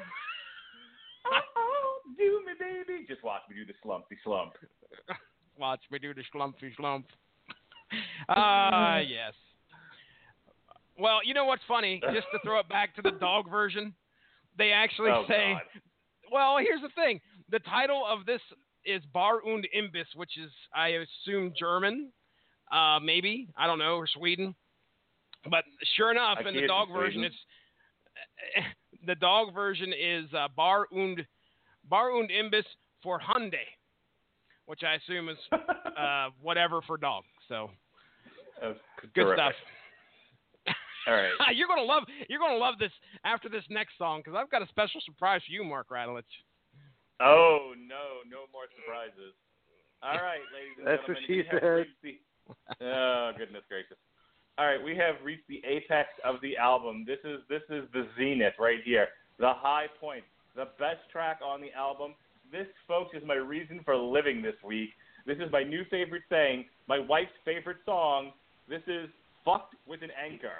Do me, baby. Just watch me do the slumpy slump. Watch me do the schlumpy slump. Yes. Well, you know what's funny? Just to throw it back to the dog version, they actually say, God. Well, here's the thing. The title of this is Bar und Imbiss, which is, I assume, German, maybe. I don't know, or Sweden. But sure enough, in the dog version, the dog version is Bar und Imbiss for Hunde, which I assume is whatever for dog. So good stuff. All right. You're gonna love this after this next song, because I've got a special surprise for you, Mark Radulich. Oh no more surprises. All right, ladies and That's gentlemen. That's what she said. Oh goodness gracious. All right, we have reached the apex of the album. This is the zenith right here, the high point, the best track on the album. This, folks, is my reason for living this week. This is my new favorite thing, my wife's favorite song. This is Fucked with an Anchor.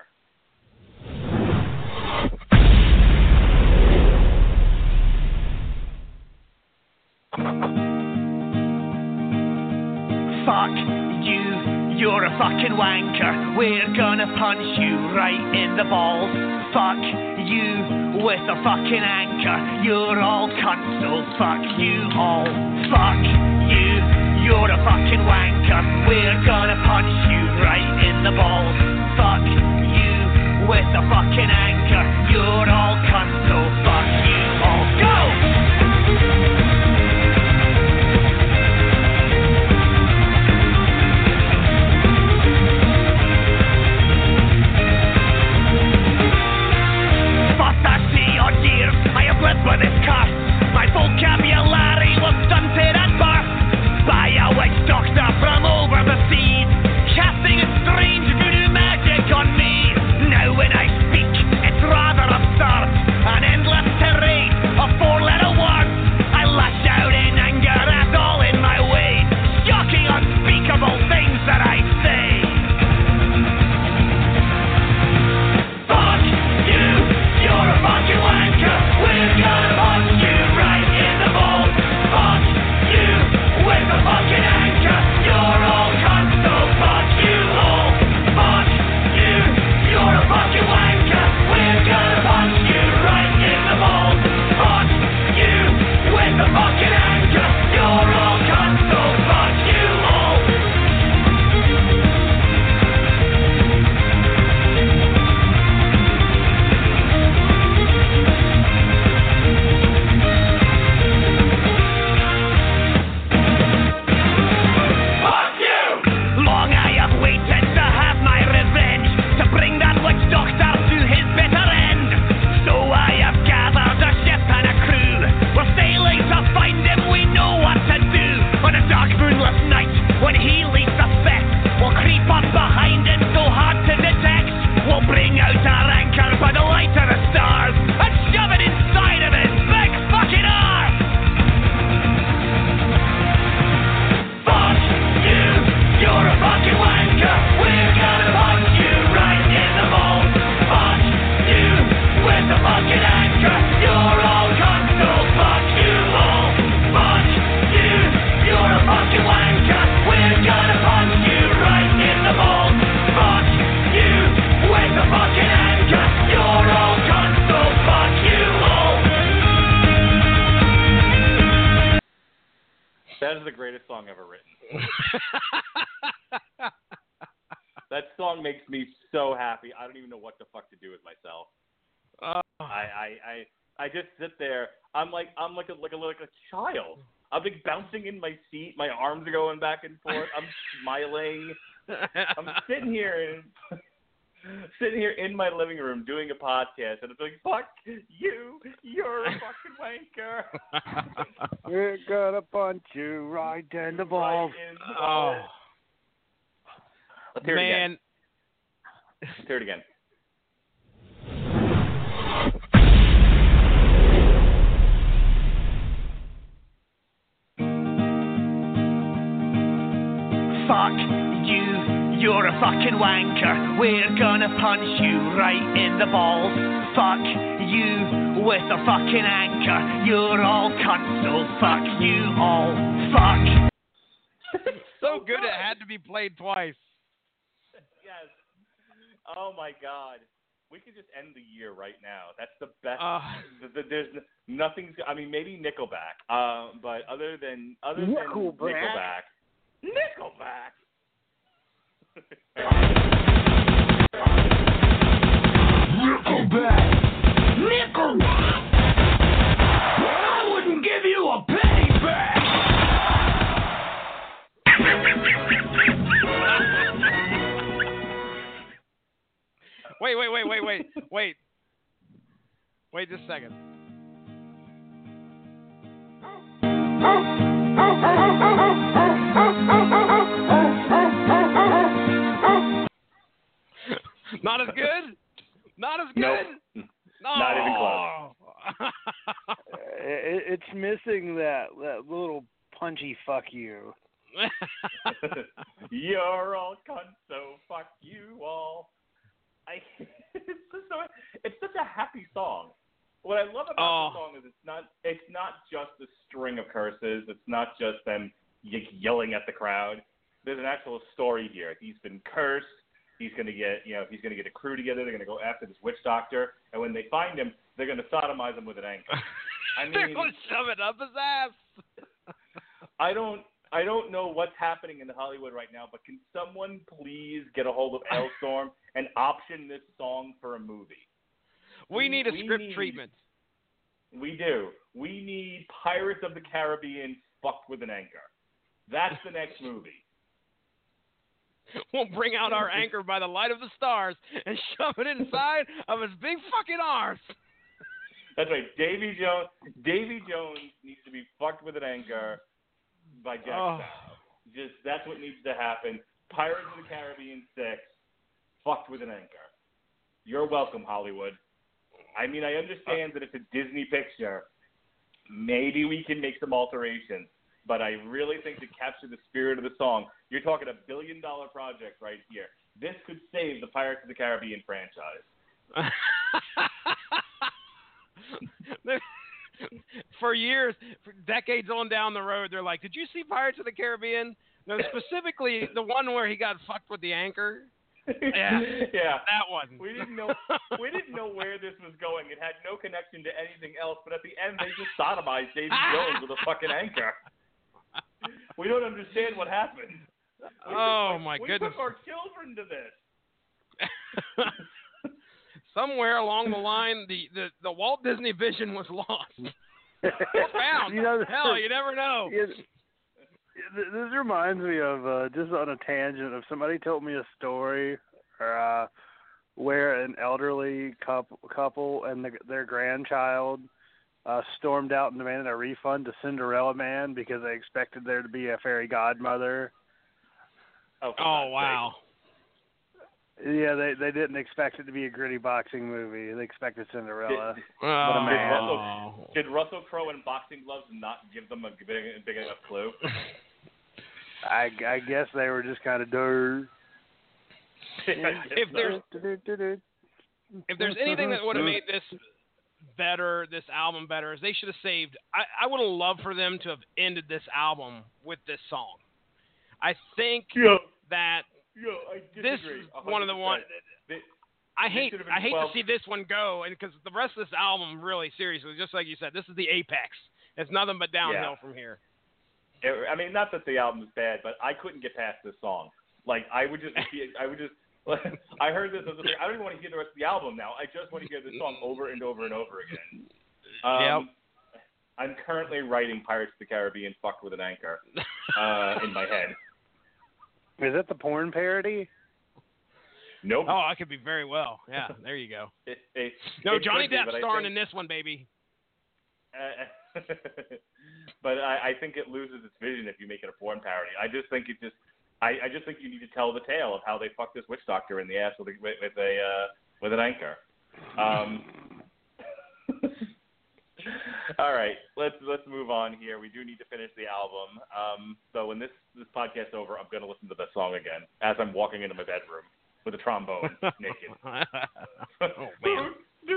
Fuck you, you're a fucking wanker. We're gonna punch you right in the balls. Fuck you with a fucking anchor. You're all cunts, so fuck you all. Fuck you, you're a fucking wanker. We're gonna punch you right in the balls. Fuck you with a fucking anchor. You're all cunts, so fuck you all. Go! For this cuss, my vocabulary was stunted at birth by a witch doctor from over the seas, casting a strange voodoo magic on me. Now when I speak, it's rather absurd. song makes me so happy. I don't even know what the fuck to do with myself. I just sit there. I'm like a child. I'm like bouncing in my seat. My arms are going back and forth. I'm smiling. I'm sitting here in my living room doing a podcast, and it's like, fuck you. You're a fucking wanker. We're gonna punch you right in the balls. Right in the balls. Let's hear it again. Let's hear it again. Fuck you, you're a fucking wanker. We're gonna punch you right in the balls. Fuck you with a fucking anchor. You're all cunts, so fuck you all. Fuck. So good it had to be played twice. Yes. Oh my God. We could just end the year right now. That's the best. There's nothing. I mean, maybe Nickelback. But other than Nickelback. Nickelback. I wouldn't give you a penny back. Wait just a second. Not as good? Not as good? Nope. Not even close. It's missing that little punchy fuck you. You're all cunts, so fuck you all. It's such a happy song. What I love about the song is it's not just a string of curses. It's not just them yelling at the crowd. There's an actual story here. He's been cursed. He's gonna get a crew together. They're gonna go after this witch doctor, and when they find him, they're gonna sodomize him with an anchor. I mean, they're gonna shove it up his ass. I don't know what's happening in Hollywood right now, but can someone please get a hold of Hailstorm and option this song for a movie? We need a script treatment. We do. We need Pirates of the Caribbean fucked with an anchor. That's the next movie. We'll bring out our anchor by the light of the stars and shove it inside of his big fucking arse. That's right. Davy Jones needs to be fucked with an anchor by Jack Sparrow. Just that's what needs to happen. Pirates of the Caribbean 6, fucked with an anchor. You're welcome, Hollywood. I mean, I understand that it's a Disney picture. Maybe we can make some alterations, but I really think to capture the spirit of the song, you're talking $1 billion project right here. This could save the Pirates of the Caribbean franchise. For years, for decades on down the road, they're like, did you see Pirates of the Caribbean? No, specifically the one where he got fucked with the anchor. Yeah, that one. We didn't know where this was going. It had no connection to anything else, but at the end they just sodomized Davy Jones with a fucking anchor. We don't understand what happened. My goodness. We took our children to this. Somewhere along the line, the Walt Disney vision was lost. Or found. Hell, you never know. This reminds me of, just on a tangent, of somebody told me a story where an elderly couple and their grandchild stormed out and demanded a refund to Cinderella Man because they expected there to be a fairy godmother. Oh wow. Yeah, they didn't expect it to be a gritty boxing movie. They expected Cinderella. Did Russell Crowe in boxing gloves not give them a big enough clue? I guess they were just kind of dirty. If there's anything that would have made this album better, is they should have saved. I would have loved for them to have ended this album with this song. I think that this is 100%. One of the ones. I hate to see this one go, and because the rest of this album, really seriously, just like you said, this is the apex. It's nothing but downhill from here. I mean, not that the album is bad, but I couldn't get past this song. Like, I would just I heard this. I was like, I don't even want to hear the rest of the album now. I just want to hear this song over and over and over again. Yep. I'm currently writing Pirates of the Caribbean Fucked with an Anchor in my head. Is it the porn parody? Nope. Oh, I could be very well. Yeah, there you go. No, Johnny Depp starring in this one, baby. But I think it loses its vision if you make it a porn parody. I just think I just think you need to tell the tale of how they fucked this witch doctor in the ass with an anchor. All right, let's move on here. We do need to finish the album. So when this podcast's over, I'm going to listen to that song again as I'm walking into my bedroom with a trombone, naked. Oh man.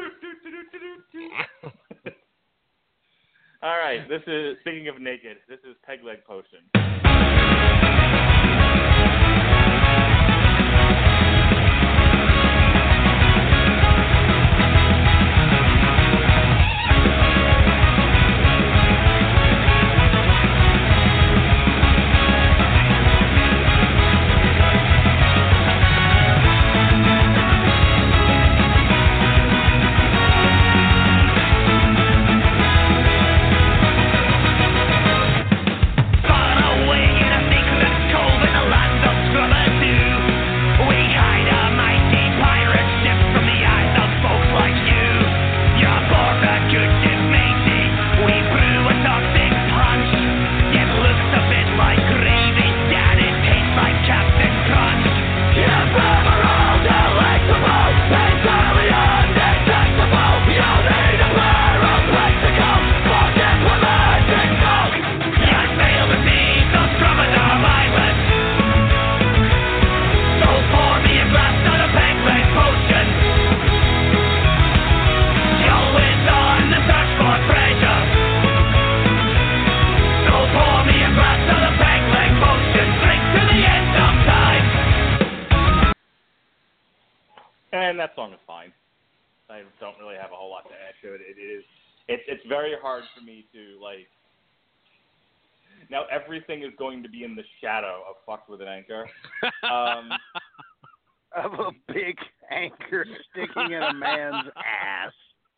All right, this is, speaking of naked, this is Peg Leg Potion. And that song is fine. I don't really have a whole lot to add to it. It's very hard for me to, like, now everything is going to be in the shadow of Fucked with an Anchor. Of a big anchor sticking in a man's ass.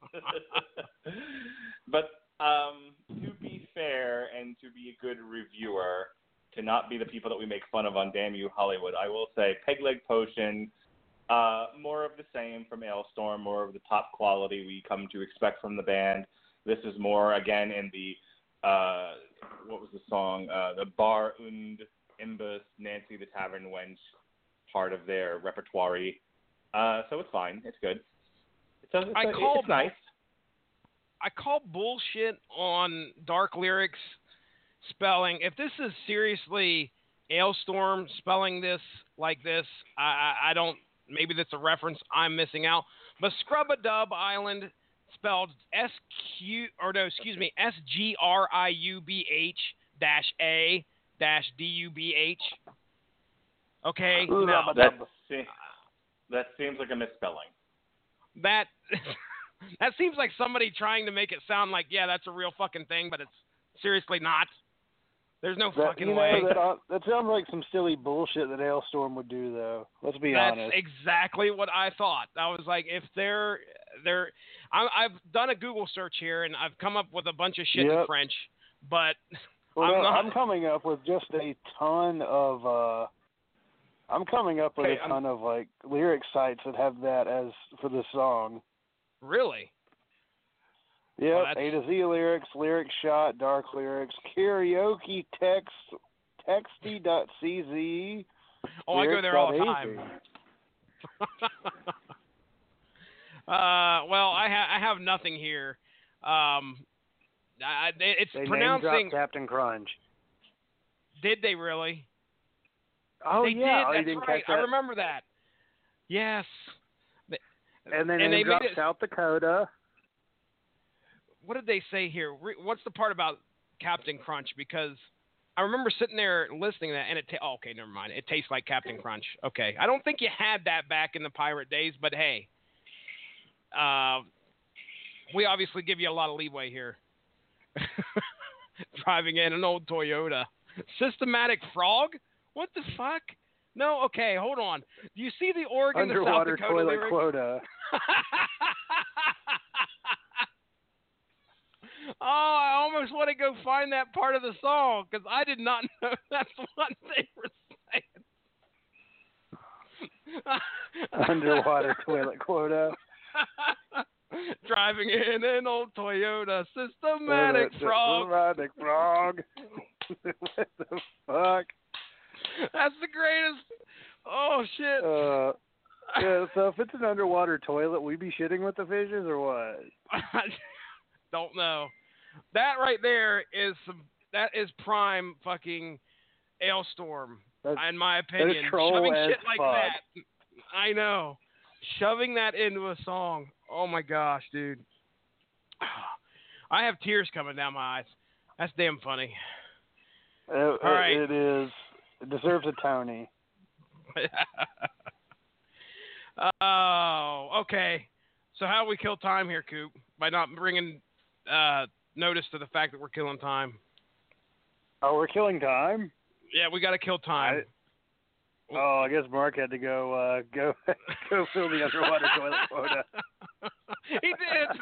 But to be fair and to be a good reviewer, to not be the people that we make fun of on Damn You Hollywood, I will say Peg Leg Potion, more of the same from Ailstorm, more of the top quality we come to expect from the band. This is more, again, in the, what was the song? The Bar und Imbus, Nancy the Tavern Wench part of their repertoire. So it's fine. It's good. It's nice. I call bullshit on Dark Lyrics spelling. If this is seriously Ailstorm spelling this like this, I don't. Maybe that's a reference I'm missing out. But Scrub-a-Dub Island spelled SGRIUBH -A-DUBH. Okay. Now that seems like a misspelling. That seems like somebody trying to make it sound like, yeah, that's a real fucking thing, but it's seriously not. There's no fucking way. That sounds like some silly bullshit that Ailstorm would do, though. Let's be honest. That's exactly what I thought. I was like, if I've done a Google search here, and I've come up with a bunch of shit in French, but I'm coming up with just a ton of like lyric sites that have that as for the song. Really? Yep, Well, A to Z lyrics, Lyric Shot, Dark Lyrics, Karaoke Text, Texty.cz. Oh, I go there all the time. Well, I have nothing here. It's they pronouncing name-dropped Captain Crunch. Did they really? Oh they yeah, did. you didn't That's right. catch that. I remember that. Yes. And then they dropped South Dakota. What did they say here? What's the part about Captain Crunch? Because I remember sitting there listening to that, and okay, never mind. It tastes like Captain Crunch. Okay, I don't think you had that back in the pirate days, but hey, we obviously give you a lot of leeway here. Driving in an old Toyota. Systematic Frog? What the fuck? No, okay, hold on. Do you see the Oregon to South Underwater Dakota toilet lyrics? quota. Oh, I almost want to go find that part of the song because I did not know that's what they were saying. Underwater toilet quota. Driving in an old Toyota systematic frog. Systematic frog. What the fuck? That's the greatest. Oh, shit. Yeah, so if it's an underwater toilet, we be shitting with the fishes or what? Don't know. That right there is that is prime fucking Ailstorm, in my opinion. Shoving shit like that. I know. Shoving that into a song. Oh my gosh, dude. I have tears coming down my eyes. That's damn funny. All right. It is. It deserves a Tony. Oh, okay. So how do we kill time here, Coop? By not bringing notice to the fact that we're killing time. Oh, we're killing time? Yeah, we got to kill time. I guess Mark had to go fill the underwater toilet quota. He did.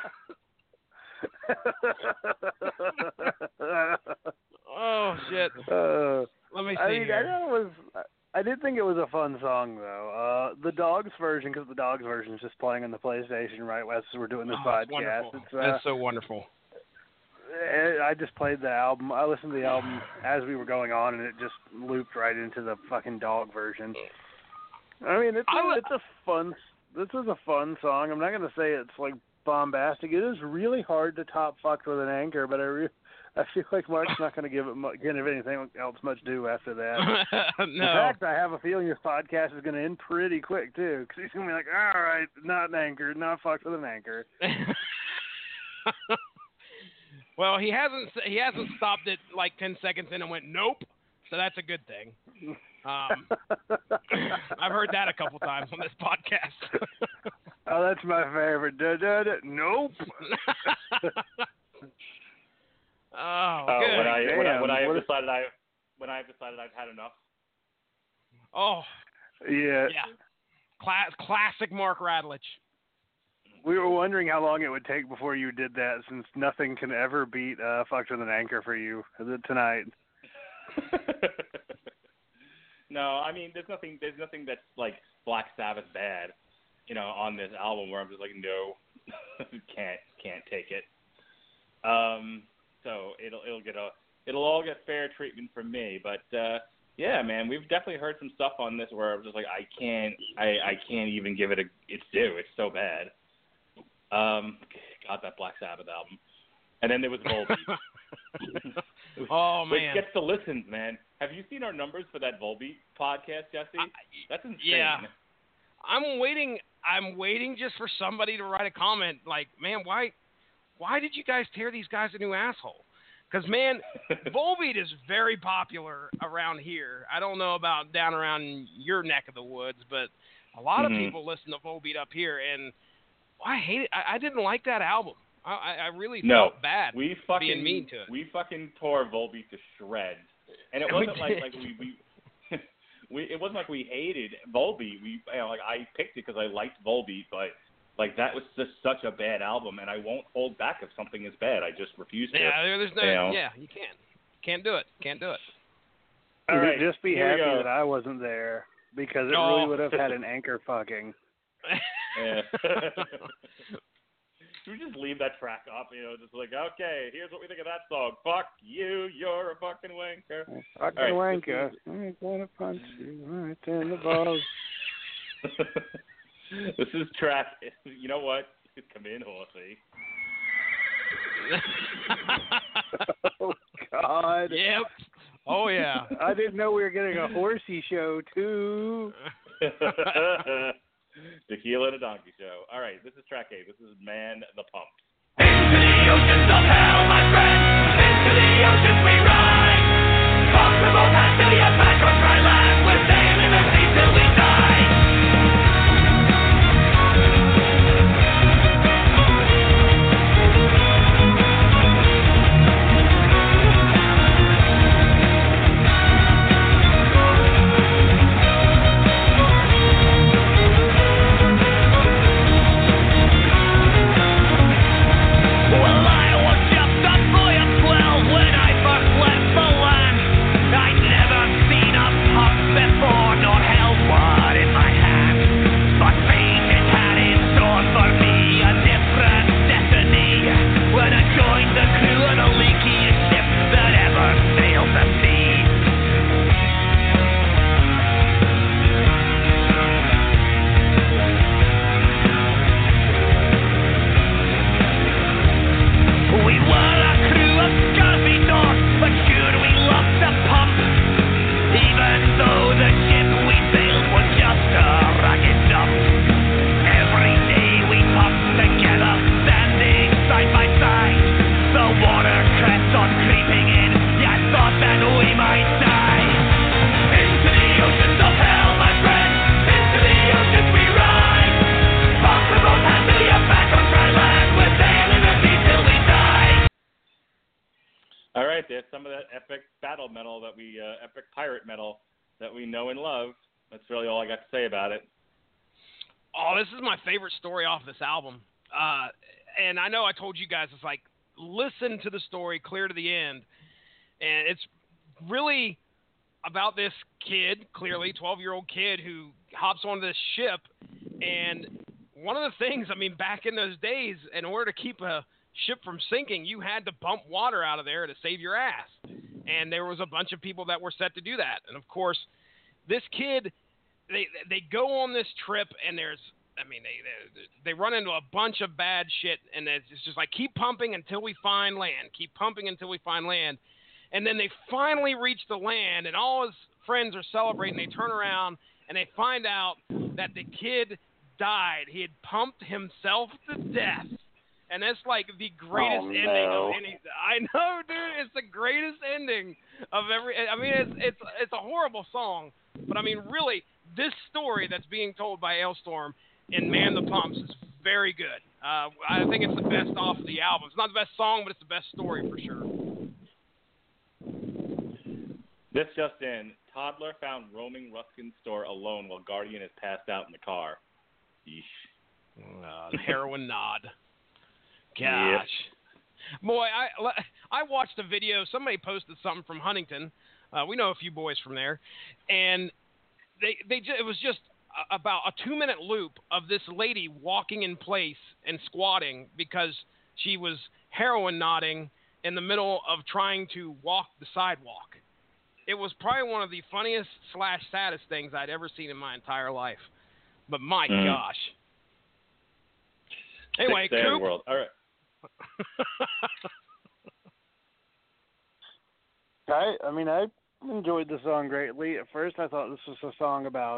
Oh shit. Let me see here. I did think it was a fun song though. The Dogs version, because the Dogs version is just playing on the PlayStation right as we're doing this podcast. That's so wonderful. I just played the album. I listened to the album as we were going on, and it just looped right into the fucking dog version. I mean, it's a fun. This is a fun song. I'm not gonna say it's like bombastic. It is really hard to top "Fucked with an Anchor," but I feel like Mark's not gonna give anything else much due after that. No. In fact, I have a feeling this podcast is gonna end pretty quick too, because he's gonna be like, "All right, not an anchor, not fucked with an anchor." Well, he hasn't stopped it like 10 seconds in and went nope, so that's a good thing. I've heard that a couple times on this podcast. Oh, that's my favorite. Nope. When I have decided I've had enough. Oh. Yeah. Classic Mark Radulich. We were wondering how long it would take before you did that, since nothing can ever beat "Fucked with an Anchor" for you tonight. No, I mean, there's nothing that's like Black Sabbath bad, on this album where I'm just like, no, can't take it. So it'll all get fair treatment from me, but yeah, man, we've definitely heard some stuff on this where I'm just like, I can't even give it its due. It's so bad. God, that Black Sabbath album. And then there was Volbeat. Oh, man. Which gets the listens, man. Have you seen our numbers for that Volbeat podcast, Jesse? That's insane. Yeah. I'm waiting just for somebody to write a comment like, man, why did you guys tear these guys a new asshole? Because, man, Volbeat is very popular around here. I don't know about down around your neck of the woods, but a lot of people listen to Volbeat up here, and I hate it. I didn't like that album. I really felt bad being mean to it. We fucking tore Volbeat to shreds, and it wasn't like we it wasn't like we hated Volbeat. I picked it because I liked Volbeat, but like that was just such a bad album, and I won't hold back if something is bad. I just refuse to. Yeah, there's no. Yeah, you can't do it. Can't do it. All right, just be happy that I wasn't there, because it really would have had an anchor fucking. Yeah. Should we just leave that track up? Just like, okay, here's what we think of that song. Fuck you, you're a fucking wanker. Fucking wanker. I'm gonna punch you right in the balls. This is track. You know what? Come in, horsey. Oh God. Yep. Oh yeah. I didn't know we were getting a horsey show too. Tequila and a Donkey Show. All right, this is track 8. This is Man the Pump. Into the oceans of hell, my friend. Into the oceans we ride. Pump the boat until you're back on dry land. We're sailing the sea till we die. like this, some of that epic battle metal that we, epic pirate metal that we know and love. That's really all I got to say about it. Oh, this is my favorite story off this album. And I know I told you guys, it's like, listen to the story clear to the end. And it's really about this kid, clearly 12-year-old kid, who hops onto this ship. And one of the things, I mean, back in those days, in order to keep a ship from sinking, you had to pump water out of there to save your ass. And there was a bunch of people that were set to do that. And of course, this kid, they go on this trip, and they run into a bunch of bad shit, and it's just like, keep pumping until we find land. Keep pumping until we find land. And then they finally reach the land, and all his friends are celebrating. They turn around, and they find out that the kid died. He had pumped himself to death. And that's like the greatest ending of any. I know, dude. It's the greatest ending of every. I mean, it's a horrible song, but I mean, really, this story that's being told by Alestorm in Man the Pumps is very good. I think it's the best off of the album. It's not the best song, but it's the best story for sure. This just in: toddler found roaming Ruskin store alone while guardian is passed out in the car. Yeesh. The heroin nod. Gosh. Yep. Boy, I watched a video. Somebody posted something from Huntington. We know a few boys from there. And it was just about a 2-minute loop of this lady walking in place and squatting because she was heroin nodding in the middle of trying to walk the sidewalk. It was probably one of the funniest / saddest things I'd ever seen in my entire life. But my gosh. Anyway, Coop. World. All right. I enjoyed the song greatly. At first, I thought this was a song about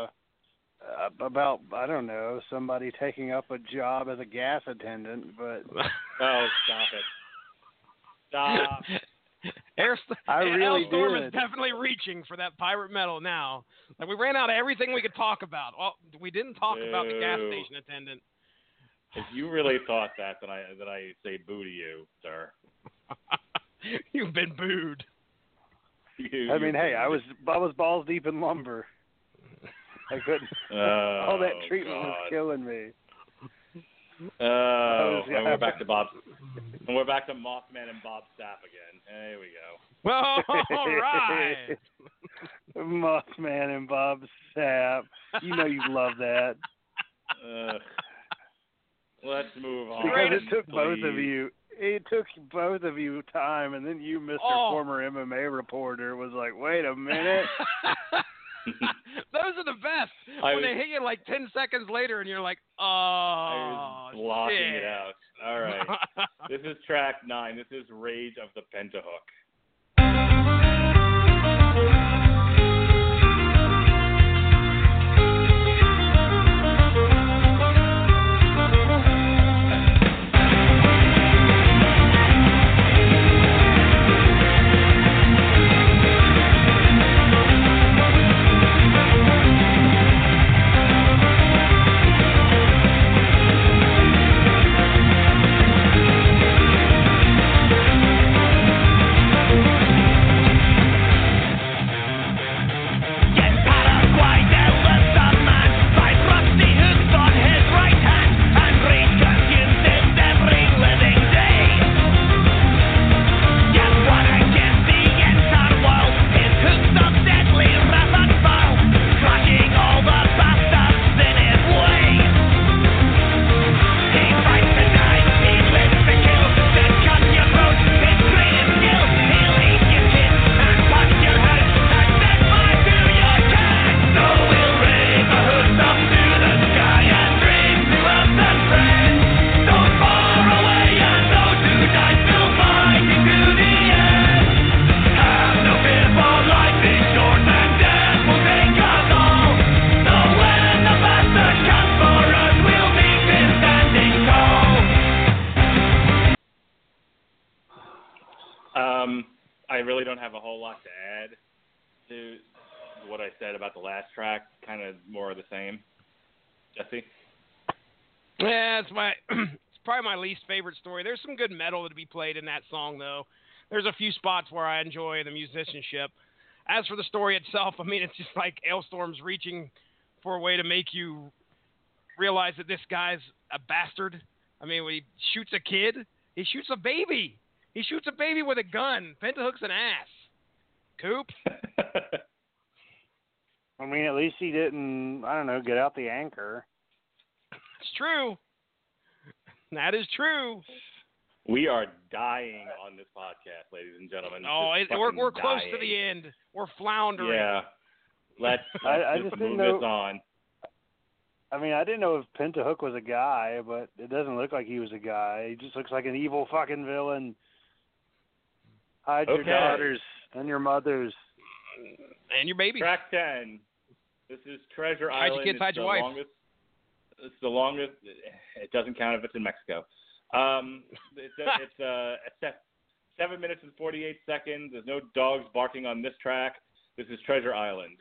I don't know, somebody taking up a job as a gas attendant, but oh, stop it! Stop. Alestorm is definitely reaching for that pirate metal now. Like, we ran out of everything we could talk about. Well, we didn't talk about the gas station attendant. If you really thought that, then I say boo to you, sir. You've been booed. I was balls deep in lumber. I couldn't. All that treatment was killing me. And we're back to Bob. And we're back to Mothman and Bob Sapp again. There we go. All right. Mothman and Bob Sapp. You know you love that. Let's move on. Because it took both of you. It took both of you time, and then you, Mr. Former MMA reporter, was like, "Wait a minute." Those are the best. When they hit you like 10 seconds later, and you're like, "Oh, I was blocking shit." it out. All right. This is track 9. This is Rage of the Pentahook. I really don't have a whole lot to add to what I said about the last track. Kind of more of the same. Jesse? Yeah, it's probably my least favorite story. There's some good metal to be played in that song, though. there's a few spots where I enjoy the musicianship. As for the story itself, I mean, it's just like Alestorm's reaching for a way to make you realize that this guy's a bastard. I mean, when he shoots a kid, he shoots a baby. He shoots a baby with a gun. Pentahook's an ass. Coop? I mean, at least he didn't, I don't know, get out the anchor. It's true. That is true. We are dying on this podcast, ladies and gentlemen. Oh, we're close to the end. We're floundering. Yeah. Let's I just just move didn't know. this on. I mean, I didn't know if Pentahook was a guy, but it doesn't look like he was a guy. He just looks like an evil fucking villain. Hide your daughters and your mothers. And your babies. Track 10. This is Treasure Hide Island. your kids, hide your wife. It's the longest. It doesn't count if it's in Mexico. It's 7 minutes and 48 seconds. There's no dogs barking on this track. This is Treasure Island.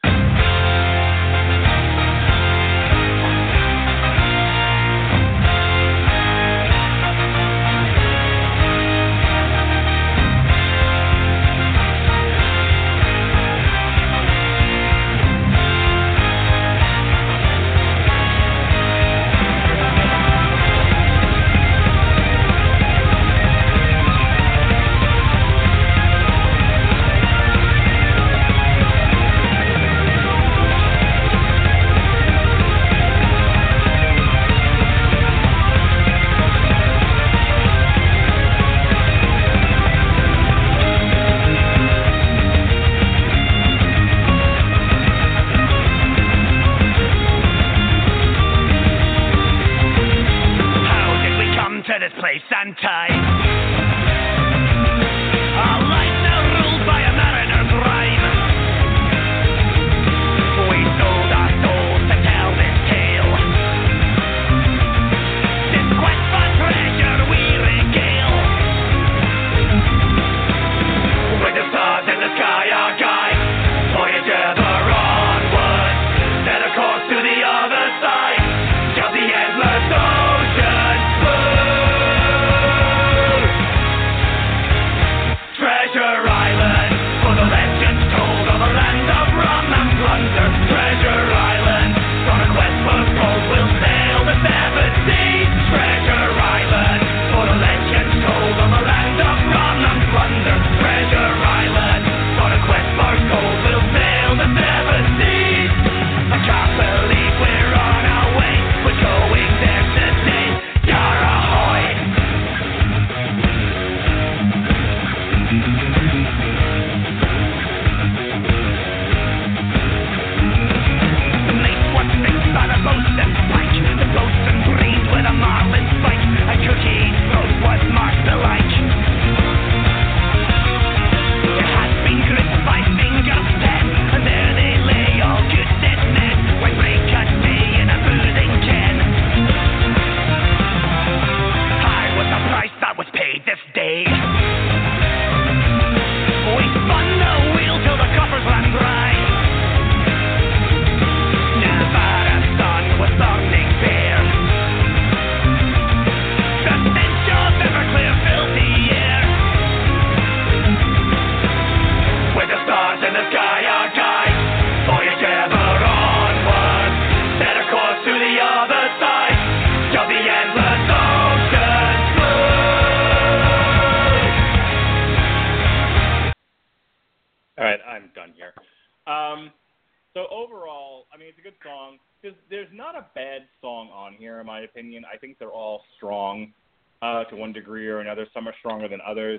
So overall, I mean, it's a good song. There's not a bad song on here, in my opinion. I think they're all strong to one degree or another. Some are stronger than others.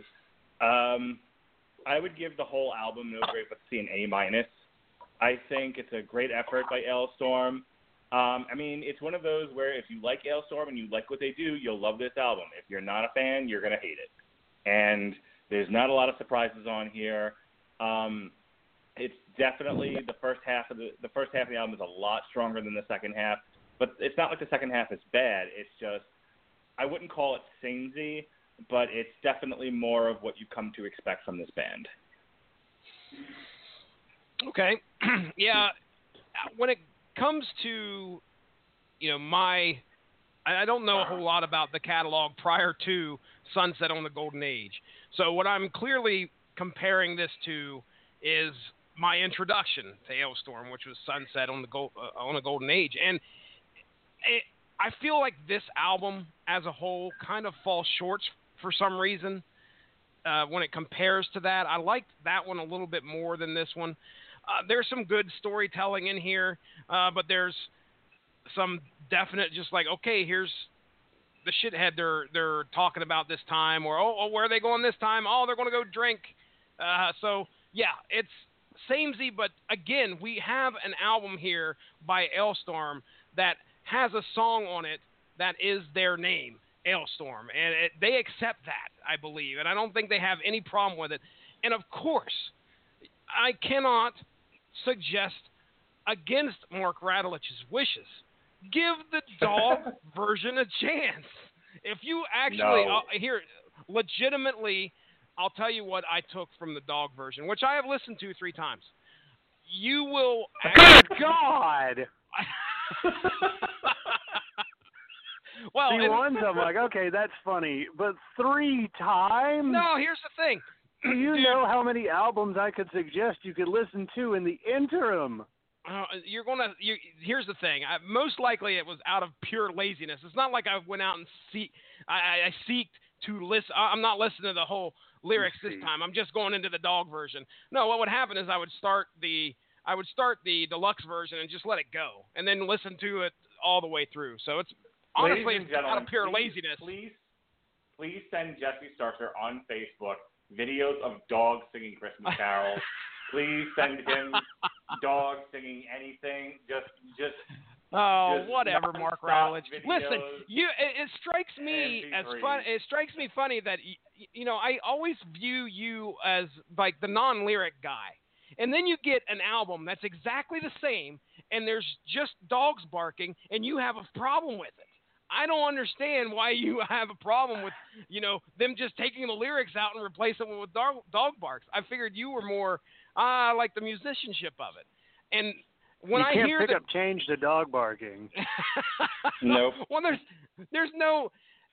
I would give the whole album No Grave But C an A-. I think it's a great effort by Alestorm. I mean, it's one of those where if you like Alestorm and you like what they do, you'll love this album. If you're not a fan, you're going to hate it. And there's not a lot of surprises on here. It's definitely the first half of the album is a lot stronger than the second half, but it's not like the second half is bad. It's just, I wouldn't call it samey, but it's definitely more of what you come to expect from this band. Okay. Yeah. When it comes to, I don't know a whole lot about the catalog prior to Sunset on the Golden Age. So what I'm clearly comparing this to is my introduction to Alestorm, which was Sunset on a Golden Age, and I feel like this album as a whole kind of falls short for some reason when it compares to that. I liked that one a little bit more than this one. There's some good storytelling in here, but there's some definite just like, okay, here's the shithead they're talking about this time, or oh, where are they going this time? Oh, they're going to go drink. So yeah, it's samey, but again, we have an album here by Alestorm that has a song on it that is their name, Alestorm, and they accept that, I believe, and I don't think they have any problem with it. And of course, I cannot suggest against Mark Radlich's wishes. Give the dog version a chance. If you actually here, legitimately, I'll tell you what I took from the dog version, which I have listened to 3 times. You will. Good God. Well, see, once I'm like, okay, that's funny, but 3 times? No, here's the thing. Do you know how many albums I could suggest you could listen to in the interim? Here's the thing. Most likely it was out of pure laziness. It's not like I went out and I seeked to listen. I'm not listening to the whole lyrics this time. I'm just going into the dog version. No, what would happen is I would start the deluxe version and just let it go, and then listen to it all the way through. So it's honestly out of pure laziness. Please send Jesse Starker on Facebook videos of dogs singing Christmas carols. Please send him dogs singing anything. Just whatever, Mark Radlich. Listen, it strikes me as fun. It strikes me funny that I always view you as like the non-lyric guy, and then you get an album that's exactly the same, and there's just dogs barking, and you have a problem with it. I don't understand why you have a problem with, them just taking the lyrics out and replacing them with dog barks. I figured you were more like the musicianship of it. And when I hear pick up change to dog barking. Nope. Well, there's no.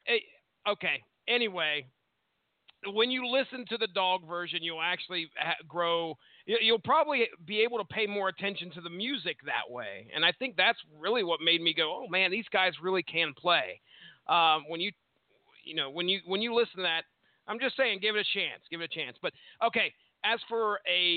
Okay. Anyway, when you listen to the dog version, you'll actually grow. You'll probably be able to pay more attention to the music that way, and I think that's really what made me go, "Oh man, these guys really can play." When you listen to that, I'm just saying, give it a chance. But okay, as for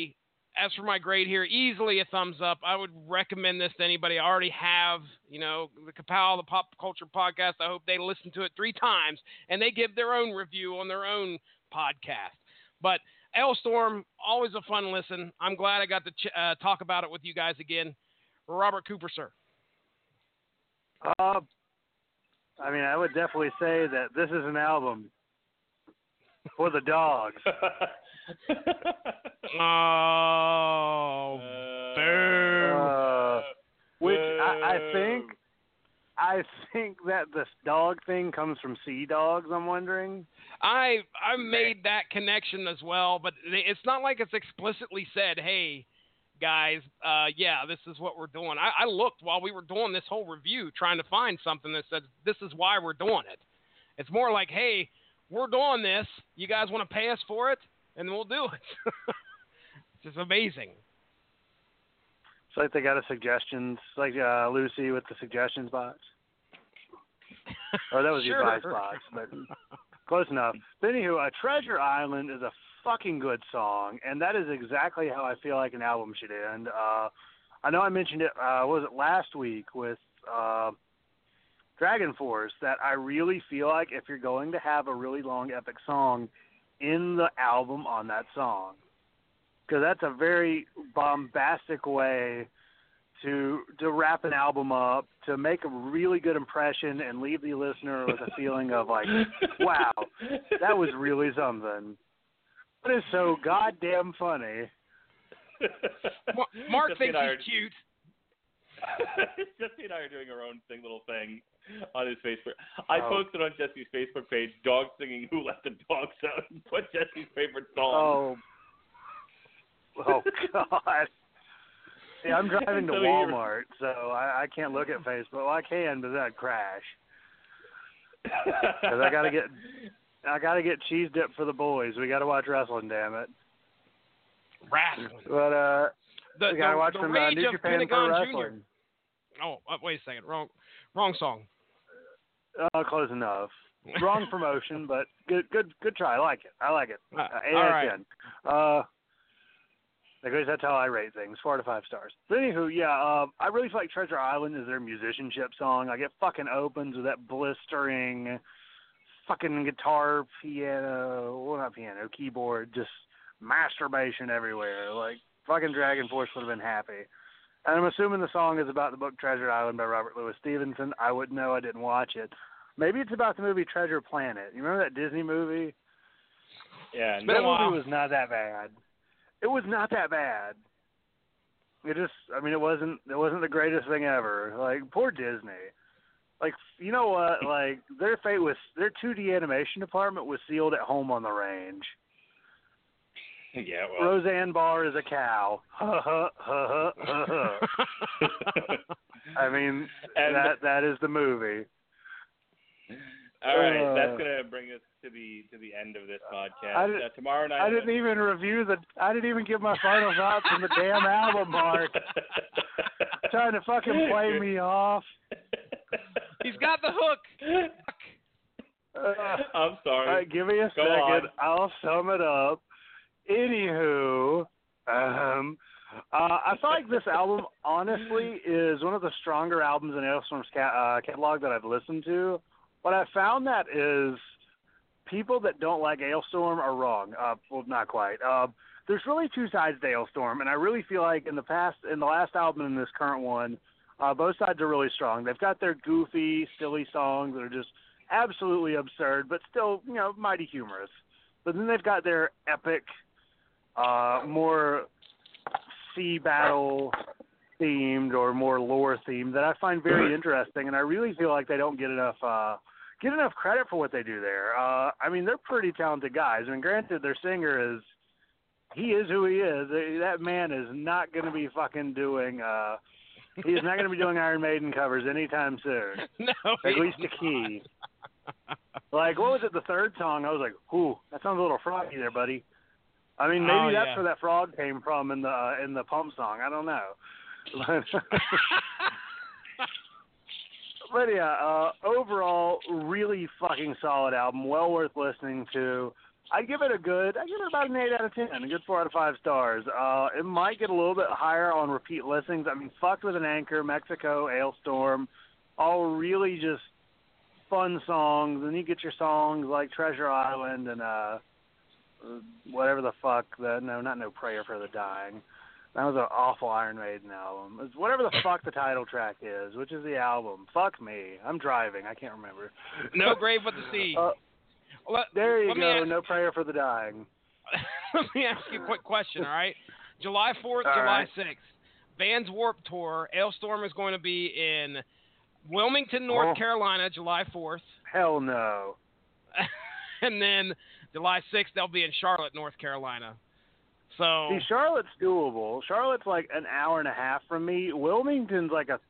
my grade here, easily a thumbs up. I would recommend this to anybody. I already have, the Kapow, the Pop Culture Podcast. I hope they listen to it 3 times and they give their own review on their own podcast. But Alestorm, always a fun listen. I'm glad I got to talk about it with you guys again. Robert Cooper, sir. I would definitely say that this is an album for the dogs. Oh, boo. Which I think that this dog thing comes from Sea Dogs, I'm wondering. I made that connection as well, but it's not like it's explicitly said, hey, guys, this is what we're doing. I looked while we were doing this whole review trying to find something that said this is why we're doing it. It's more like, hey, we're doing this. You guys want to pay us for it? And we'll do it. It's just amazing. It's like they got a suggestions, like Lucy with the suggestions box. Or that was Sure. your advice box, but close enough. But anywho, Treasure Island is a fucking good song, and that is exactly how I feel like an album should end. I know I mentioned it, last week with Dragon Force, that I really feel like if you're going to have a really long epic song, in the album on that song, because that's a very bombastic way to wrap an album up, to make a really good impression and leave the listener with a feeling of like, wow, that was really something. That is so goddamn funny. Mark thinks he's cute. Jesse and I are doing our own little thing on his Facebook. I posted on Jesse's Facebook page, dog singing Who Let the Dogs Out, and put Jesse's favorite song. Oh God. Yeah, I'm driving to Walmart, so I can't look at Facebook. Well, I can, but that'd crash. Because I I gotta get cheese dip for the boys. We gotta watch wrestling, damn it. Wrestling. But we gotta watch some Rage New of Japan Pentagon Pro Jr. Wrestling. Oh, wait a second. Wrong song. Close enough. Wrong promotion, but good try. I like it. 8 all out right. of 10. Because that's how I rate things, 4 to 5 stars. But anywho, I really feel like Treasure Island is their musicianship song. Like, it fucking opens with that blistering fucking guitar, keyboard, just masturbation everywhere. Like, fucking Dragon Force would have been happy. And I'm assuming the song is about the book Treasure Island by Robert Louis Stevenson. I wouldn't know. I didn't watch it. Maybe it's about the movie Treasure Planet. You remember that Disney movie? Yeah, It's been a while. Movie was not that bad. It was not that bad. It wasn't the greatest thing ever. Like, poor Disney. Like, you know what? Like, their 2D animation department was sealed at home on the range. Yeah, well. Roseanne Barr is a cow. I mean, that is the movie. All right, that's gonna bring us to the end of this podcast. Tomorrow night. I didn't even give my final thoughts on the damn album, Mark. Trying to fucking play me off. He's got the hook. I'm sorry. All right, give me a Go second. on. I'll sum it up. Anywho, I feel like this album, honestly, is one of the stronger albums in Ailstorm's catalog that I've listened to. What I found that is people that don't like Ailstorm are wrong. Well, not quite. There's really two sides to Ailstorm, and I really feel like in the last album and this current one, both sides are really strong. They've got their goofy, silly songs that are just absolutely absurd, but still, mighty humorous. But then they've got their epic, more sea battle themed or more lore themed that I find very interesting, and I really feel like they don't get enough credit for what they do there. They're pretty talented guys. I mean, granted, their singer he is who he is. That man is not going to be fucking doing. He's not going to be doing Iron Maiden covers anytime soon. No, at least a key. Like, what was it? The third song? I was like, "Ooh, that sounds a little froggy there, buddy." I mean, maybe that's where that frog came from in the Pump song. I don't know. But yeah, overall, really fucking solid album. Well worth listening to. I give it about an 8 out of 10, a good 4 out of 5 stars. It might get a little bit higher on repeat listings. I mean, Fucked with an Anchor, Mexico, Ailstorm, all really just fun songs. And you get your songs like Treasure Island and whatever the fuck. No Prayer for the Dying. That was an awful Iron Maiden album. It's whatever the fuck the title track is, which is the album. Fuck me. I'm driving. I can't remember. No Grave but the Sea. There you go. No Prayer for the Dying. Let me ask you a quick question, all right? July 4th, July 6th. Vans Warped Tour. Ailstorm is going to be in Wilmington, North Carolina, July 4th. Hell no. And then July 6th, they'll be in Charlotte, North Carolina. So see, Charlotte's doable. Charlotte's like an hour and a half from me. Wilmington's like a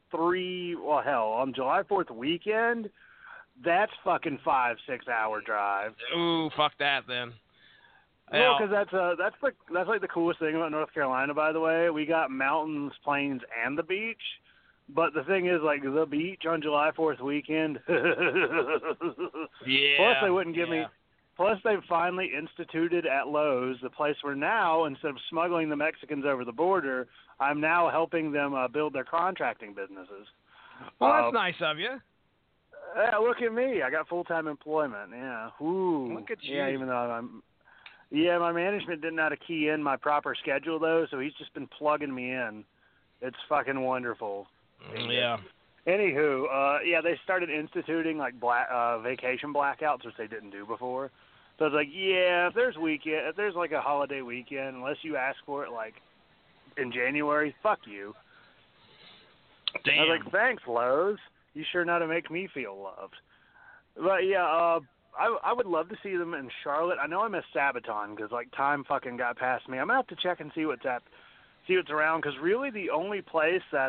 on July 4th weekend, that's fucking 5-6 hour drive. Ooh, fuck that then. Well, because that's like the coolest thing about North Carolina, by the way. We got mountains, plains, and the beach. But the thing is, like, the beach on July 4th weekend. Yeah. Plus, they wouldn't give me. Plus, they've finally instituted at Lowe's, the place where now, instead of smuggling the Mexicans over the border, I'm now helping them build their contracting businesses. Well, that's nice of you. Yeah, look at me. I got full-time employment. Yeah. Ooh. Look at you. Yeah, even though my management didn't know how to key in my proper schedule, though, so he's just been plugging me in. It's fucking wonderful. Yeah. Anywho, they started instituting, like, vacation blackouts, which they didn't do before. So it's like, if there's like a holiday weekend, unless you ask for it like in January, fuck you. Damn. I was like, thanks, Lowe's. You sure know how to make me feel loved. But yeah, I would love to see them in Charlotte. I know I missed Sabaton because like time fucking got past me. I'm gonna have to check and see what's around because really the only place that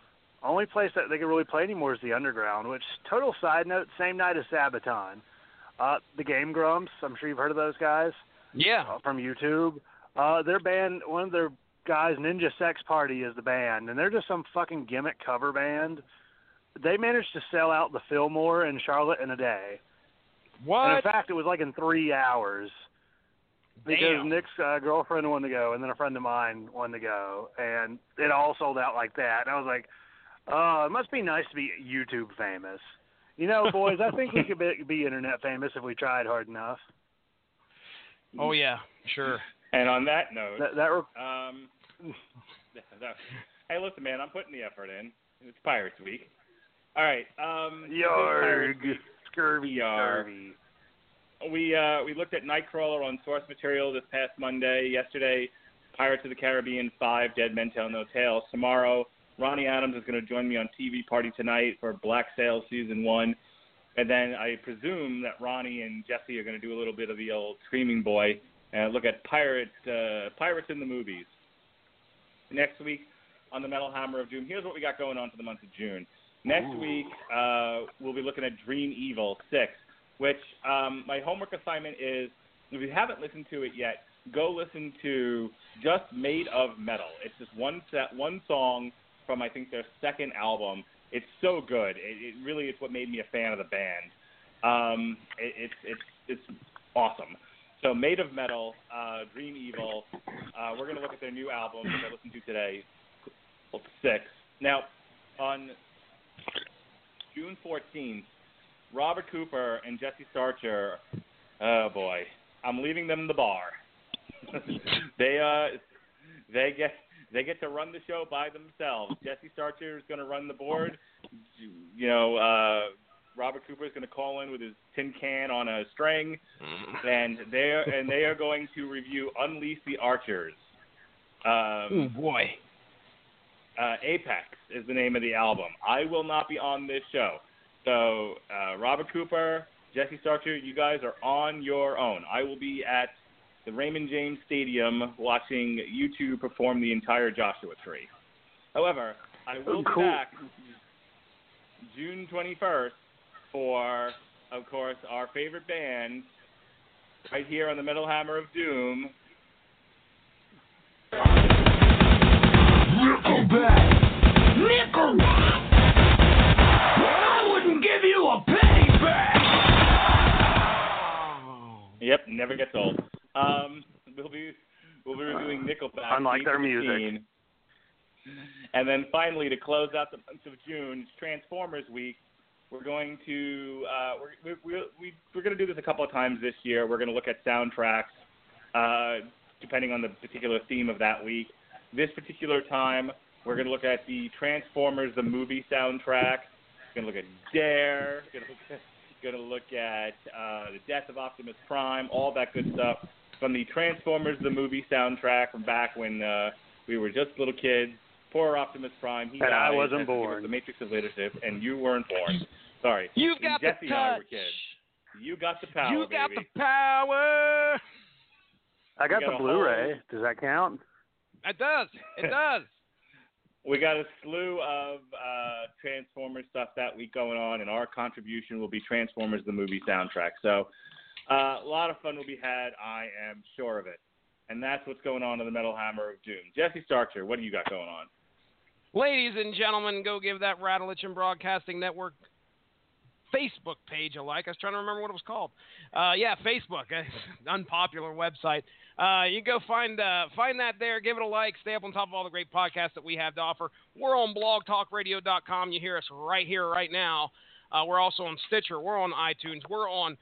they can really play anymore is the Underground. Which, total side note, same night as Sabaton. The Game Grumps. I'm sure you've heard of those guys. Yeah. From YouTube. Their band, one of their guys, Ninja Sex Party, is the band, and they're just some fucking gimmick cover band. They managed to sell out the Fillmore in Charlotte in a day. What? And in fact, it was like in 3 hours. Because Damn. Nick's girlfriend wanted to go, and then a friend of mine wanted to go, and it all sold out like that. And I was like, it must be nice to be YouTube famous. You know, boys, I think we could be internet famous if we tried hard enough. Oh, yeah, sure. And on that note, hey, listen, man, I'm putting the effort in. It's Pirates Week. All right. Yarg. Scurvy. We looked at Nightcrawler on source material this past Monday. Yesterday, Pirates of the Caribbean 5, Dead Men Tell No Tales. Tomorrow, Ronnie Adams is going to join me on TV Party Tonight for Black Sails Season 1. And then I presume that Ronnie and Jesse are going to do a little bit of the old Screaming Boy and look at Pirates in the movies. Next week on the Metal Hammer of Doom, here's what we got going on for the month of June. Next week, we'll be looking at Dream Evil 6. Which my homework assignment is, if you haven't listened to it yet, go listen to Just Made of Metal. It's just one song from, I think, their second album. It's so good. It really is what made me a fan of the band. It's awesome. So Made of Metal, Dream Evil. We're going to look at their new album, which I listened to today, 6. Now, on June 14th, Robert Cooper and Jesse Starcher, oh boy, I'm leaving them the bar. They get to run the show by themselves. Jesse Starcher is going to run the board. You know, Robert Cooper is going to call in with his tin can on a string, and they are going to review Unleash the Archers. Oh boy. Apex is the name of the album. I will not be on this show. So, Robert Cooper, Jesse Starcher, you guys are on your own. I will be at the Raymond James Stadium watching you two perform the entire Joshua Tree. However, I will be back June 21st for, of course, our favorite band right here on the Metal Hammer of Doom. Nickelback! Give you a penny back. Yep, never gets old. We'll be reviewing Nickelback. Unlike their music. And then finally, to close out the month of June, Transformers Week. We're going to we're going to do this a couple of times this year. We're going to look at soundtracks depending on the particular theme of that week. This particular time, we're going to look at the Transformers the movie soundtrack. Going to look at Dare, going to look at the death of Optimus Prime, all that good stuff from the Transformers the movie soundtrack from back when we were just little kids. Poor Optimus Prime, he died. I wasn't born. The Matrix of Leadership, and you weren't born. Sorry. You've got Jesse the touch. And I were kids. You got the power, You got baby. the power. I got the Blu-ray. Does that count? It does. It does. We got a slew of Transformers stuff that week going on, and our contribution will be Transformers the movie soundtrack. So a lot of fun will be had, I am sure of it. And that's what's going on in the Metal Hammer of Doom. Jesse Starcher, what do you got going on? Ladies and gentlemen, go give that Rattleitchin Broadcasting Network Facebook page a like. I was trying to remember what it was called. Facebook, unpopular website. You go find that there, give it a like, stay up on top of all the great podcasts that we have to offer. We're on blogtalkradio.com. You hear us right here, right now. We're also on Stitcher. We're on iTunes. We're on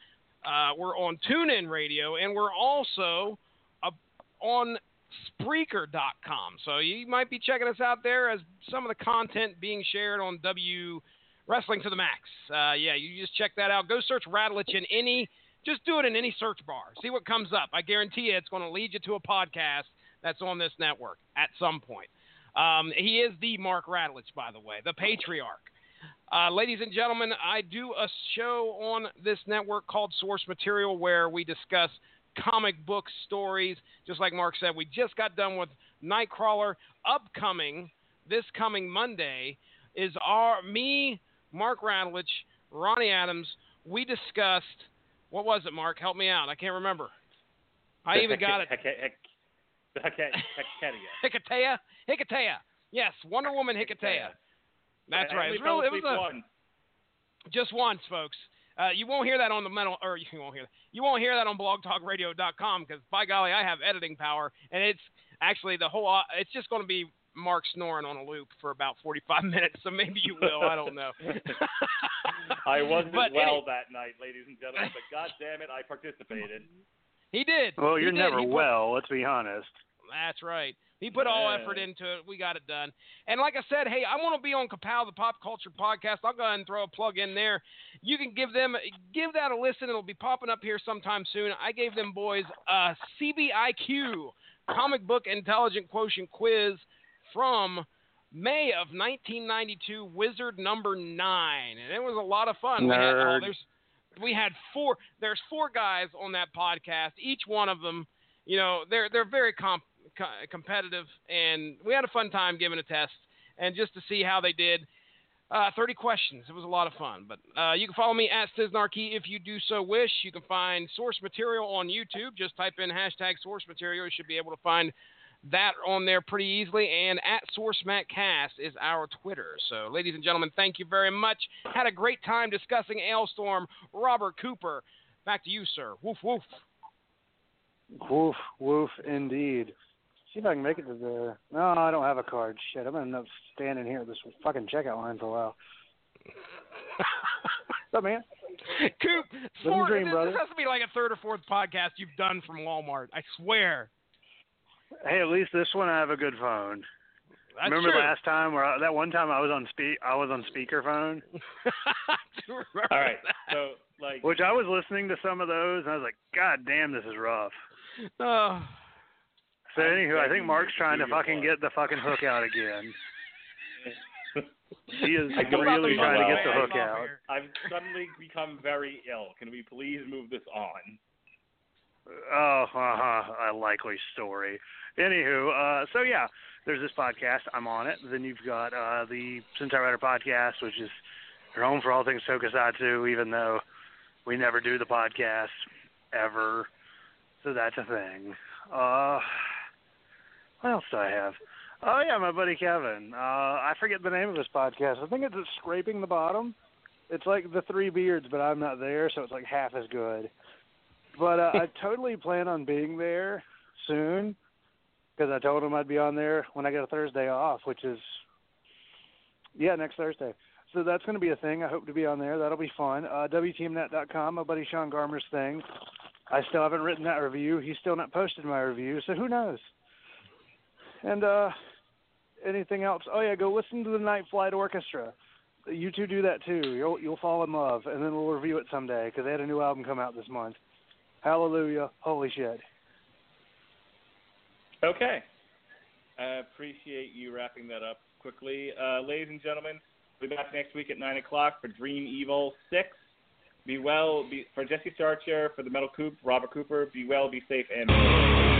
TuneIn Radio, and we're also on Spreaker.com. So you might be checking us out there as some of the content being shared on Wrestling to the Max. You just check that out. Go search Rattleitchin just do it in any search bar. See what comes up. I guarantee you it's going to lead you to a podcast that's on this network at some point. He is the Mark Rattlich, by the way, the patriarch. Ladies and gentlemen, I do a show on this network called Source Material where we discuss comic book stories. Just like Mark said, we just got done with Nightcrawler. Upcoming, this coming Monday, is me, Mark Rattlich, Ronnie Adams. We discussed What was it, Mark? Help me out. I can't remember. I even got it. Hecate. Yes, Wonder Woman Hecate. That's right. It was just once, folks. You won't hear that on the metal, or you won't hear that. You won't hear that on blogtalkradio.com because, by golly, I have editing power, and it's actually it's just going to be Mark snoring on a loop for about 45 minutes, so maybe you will. I don't know. I wasn't that night, ladies and gentlemen, but God damn it, I participated. He did. Well, you're never let's be honest. That's right. He put all effort into it. We got it done. And like I said, hey, I want to be on Kapow, the Pop Culture Podcast. I'll go ahead and throw a plug in there. You can give that a listen. It'll be popping up here sometime soon. I gave them boys a CBIQ, Comic Book Intelligent Quotient Quiz from May of 1992, Wizard number 9. And it was a lot of fun. We had there's 4 guys on that podcast. Each one of them, they're very competitive, and we had a fun time giving a test and just to see how they did. 30 questions. It was a lot of fun. But you can follow me at Stiznarkey if you do so wish. You can find source material on YouTube. Just type in #source material. You should be able to find that on there pretty easily. And at SourceMattCast is our Twitter. So, ladies and gentlemen, thank you very much. Had a great time discussing Alestorm. Robert Cooper, back to you, sir. Woof, woof. Woof, woof, indeed. See if I can make it to the... No, I don't have a card. Shit, I'm going to end up standing here at this fucking checkout line for a while. What's up, man? Coop, this has to be like a 3rd or 4th podcast you've done from Walmart. I swear. Hey, at least this one I have a good phone. That's Remember true. last time that one time I was on speakerphone? All right. So, which I was listening to some of those, and I was like, God damn, this is rough. Oh. So, anywho, I think Mark's trying to fucking get the fucking hook out again. He is really trying to get the hook out. I've suddenly become very ill. Can we please move this on? Oh, a likely story. Anywho, so yeah, there's this podcast. I'm on it. Then you've got the Sentai Rider podcast, which is your home for all things Tokusatsu, even though we never do the podcast ever. So that's a thing. What else do I have? Oh, yeah, my buddy Kevin. I forget the name of his podcast. I think it's Scraping the Bottom. It's like the Three Beards, but I'm not there, so it's like half as good. But I totally plan on being there soon because I told him I'd be on there when I get a Thursday off, which is, next Thursday. So that's going to be a thing. I hope to be on there. That'll be fun. WTMnet.com, my buddy Sean Garmer's thing. I still haven't written that review. He's still not posted my review, so who knows? And anything else? Oh, yeah, go listen to the Night Flight Orchestra. You two do that, too. You'll fall in love, and then we'll review it someday because they had a new album come out this month. Hallelujah. Holy shit. Okay. I appreciate you wrapping that up quickly. Ladies and gentlemen, we'll be back next week at 9 o'clock for Dream Evil 6. Be well. For Jesse Starcher, for the Metal Coop, Robert Cooper, be well, be safe, and...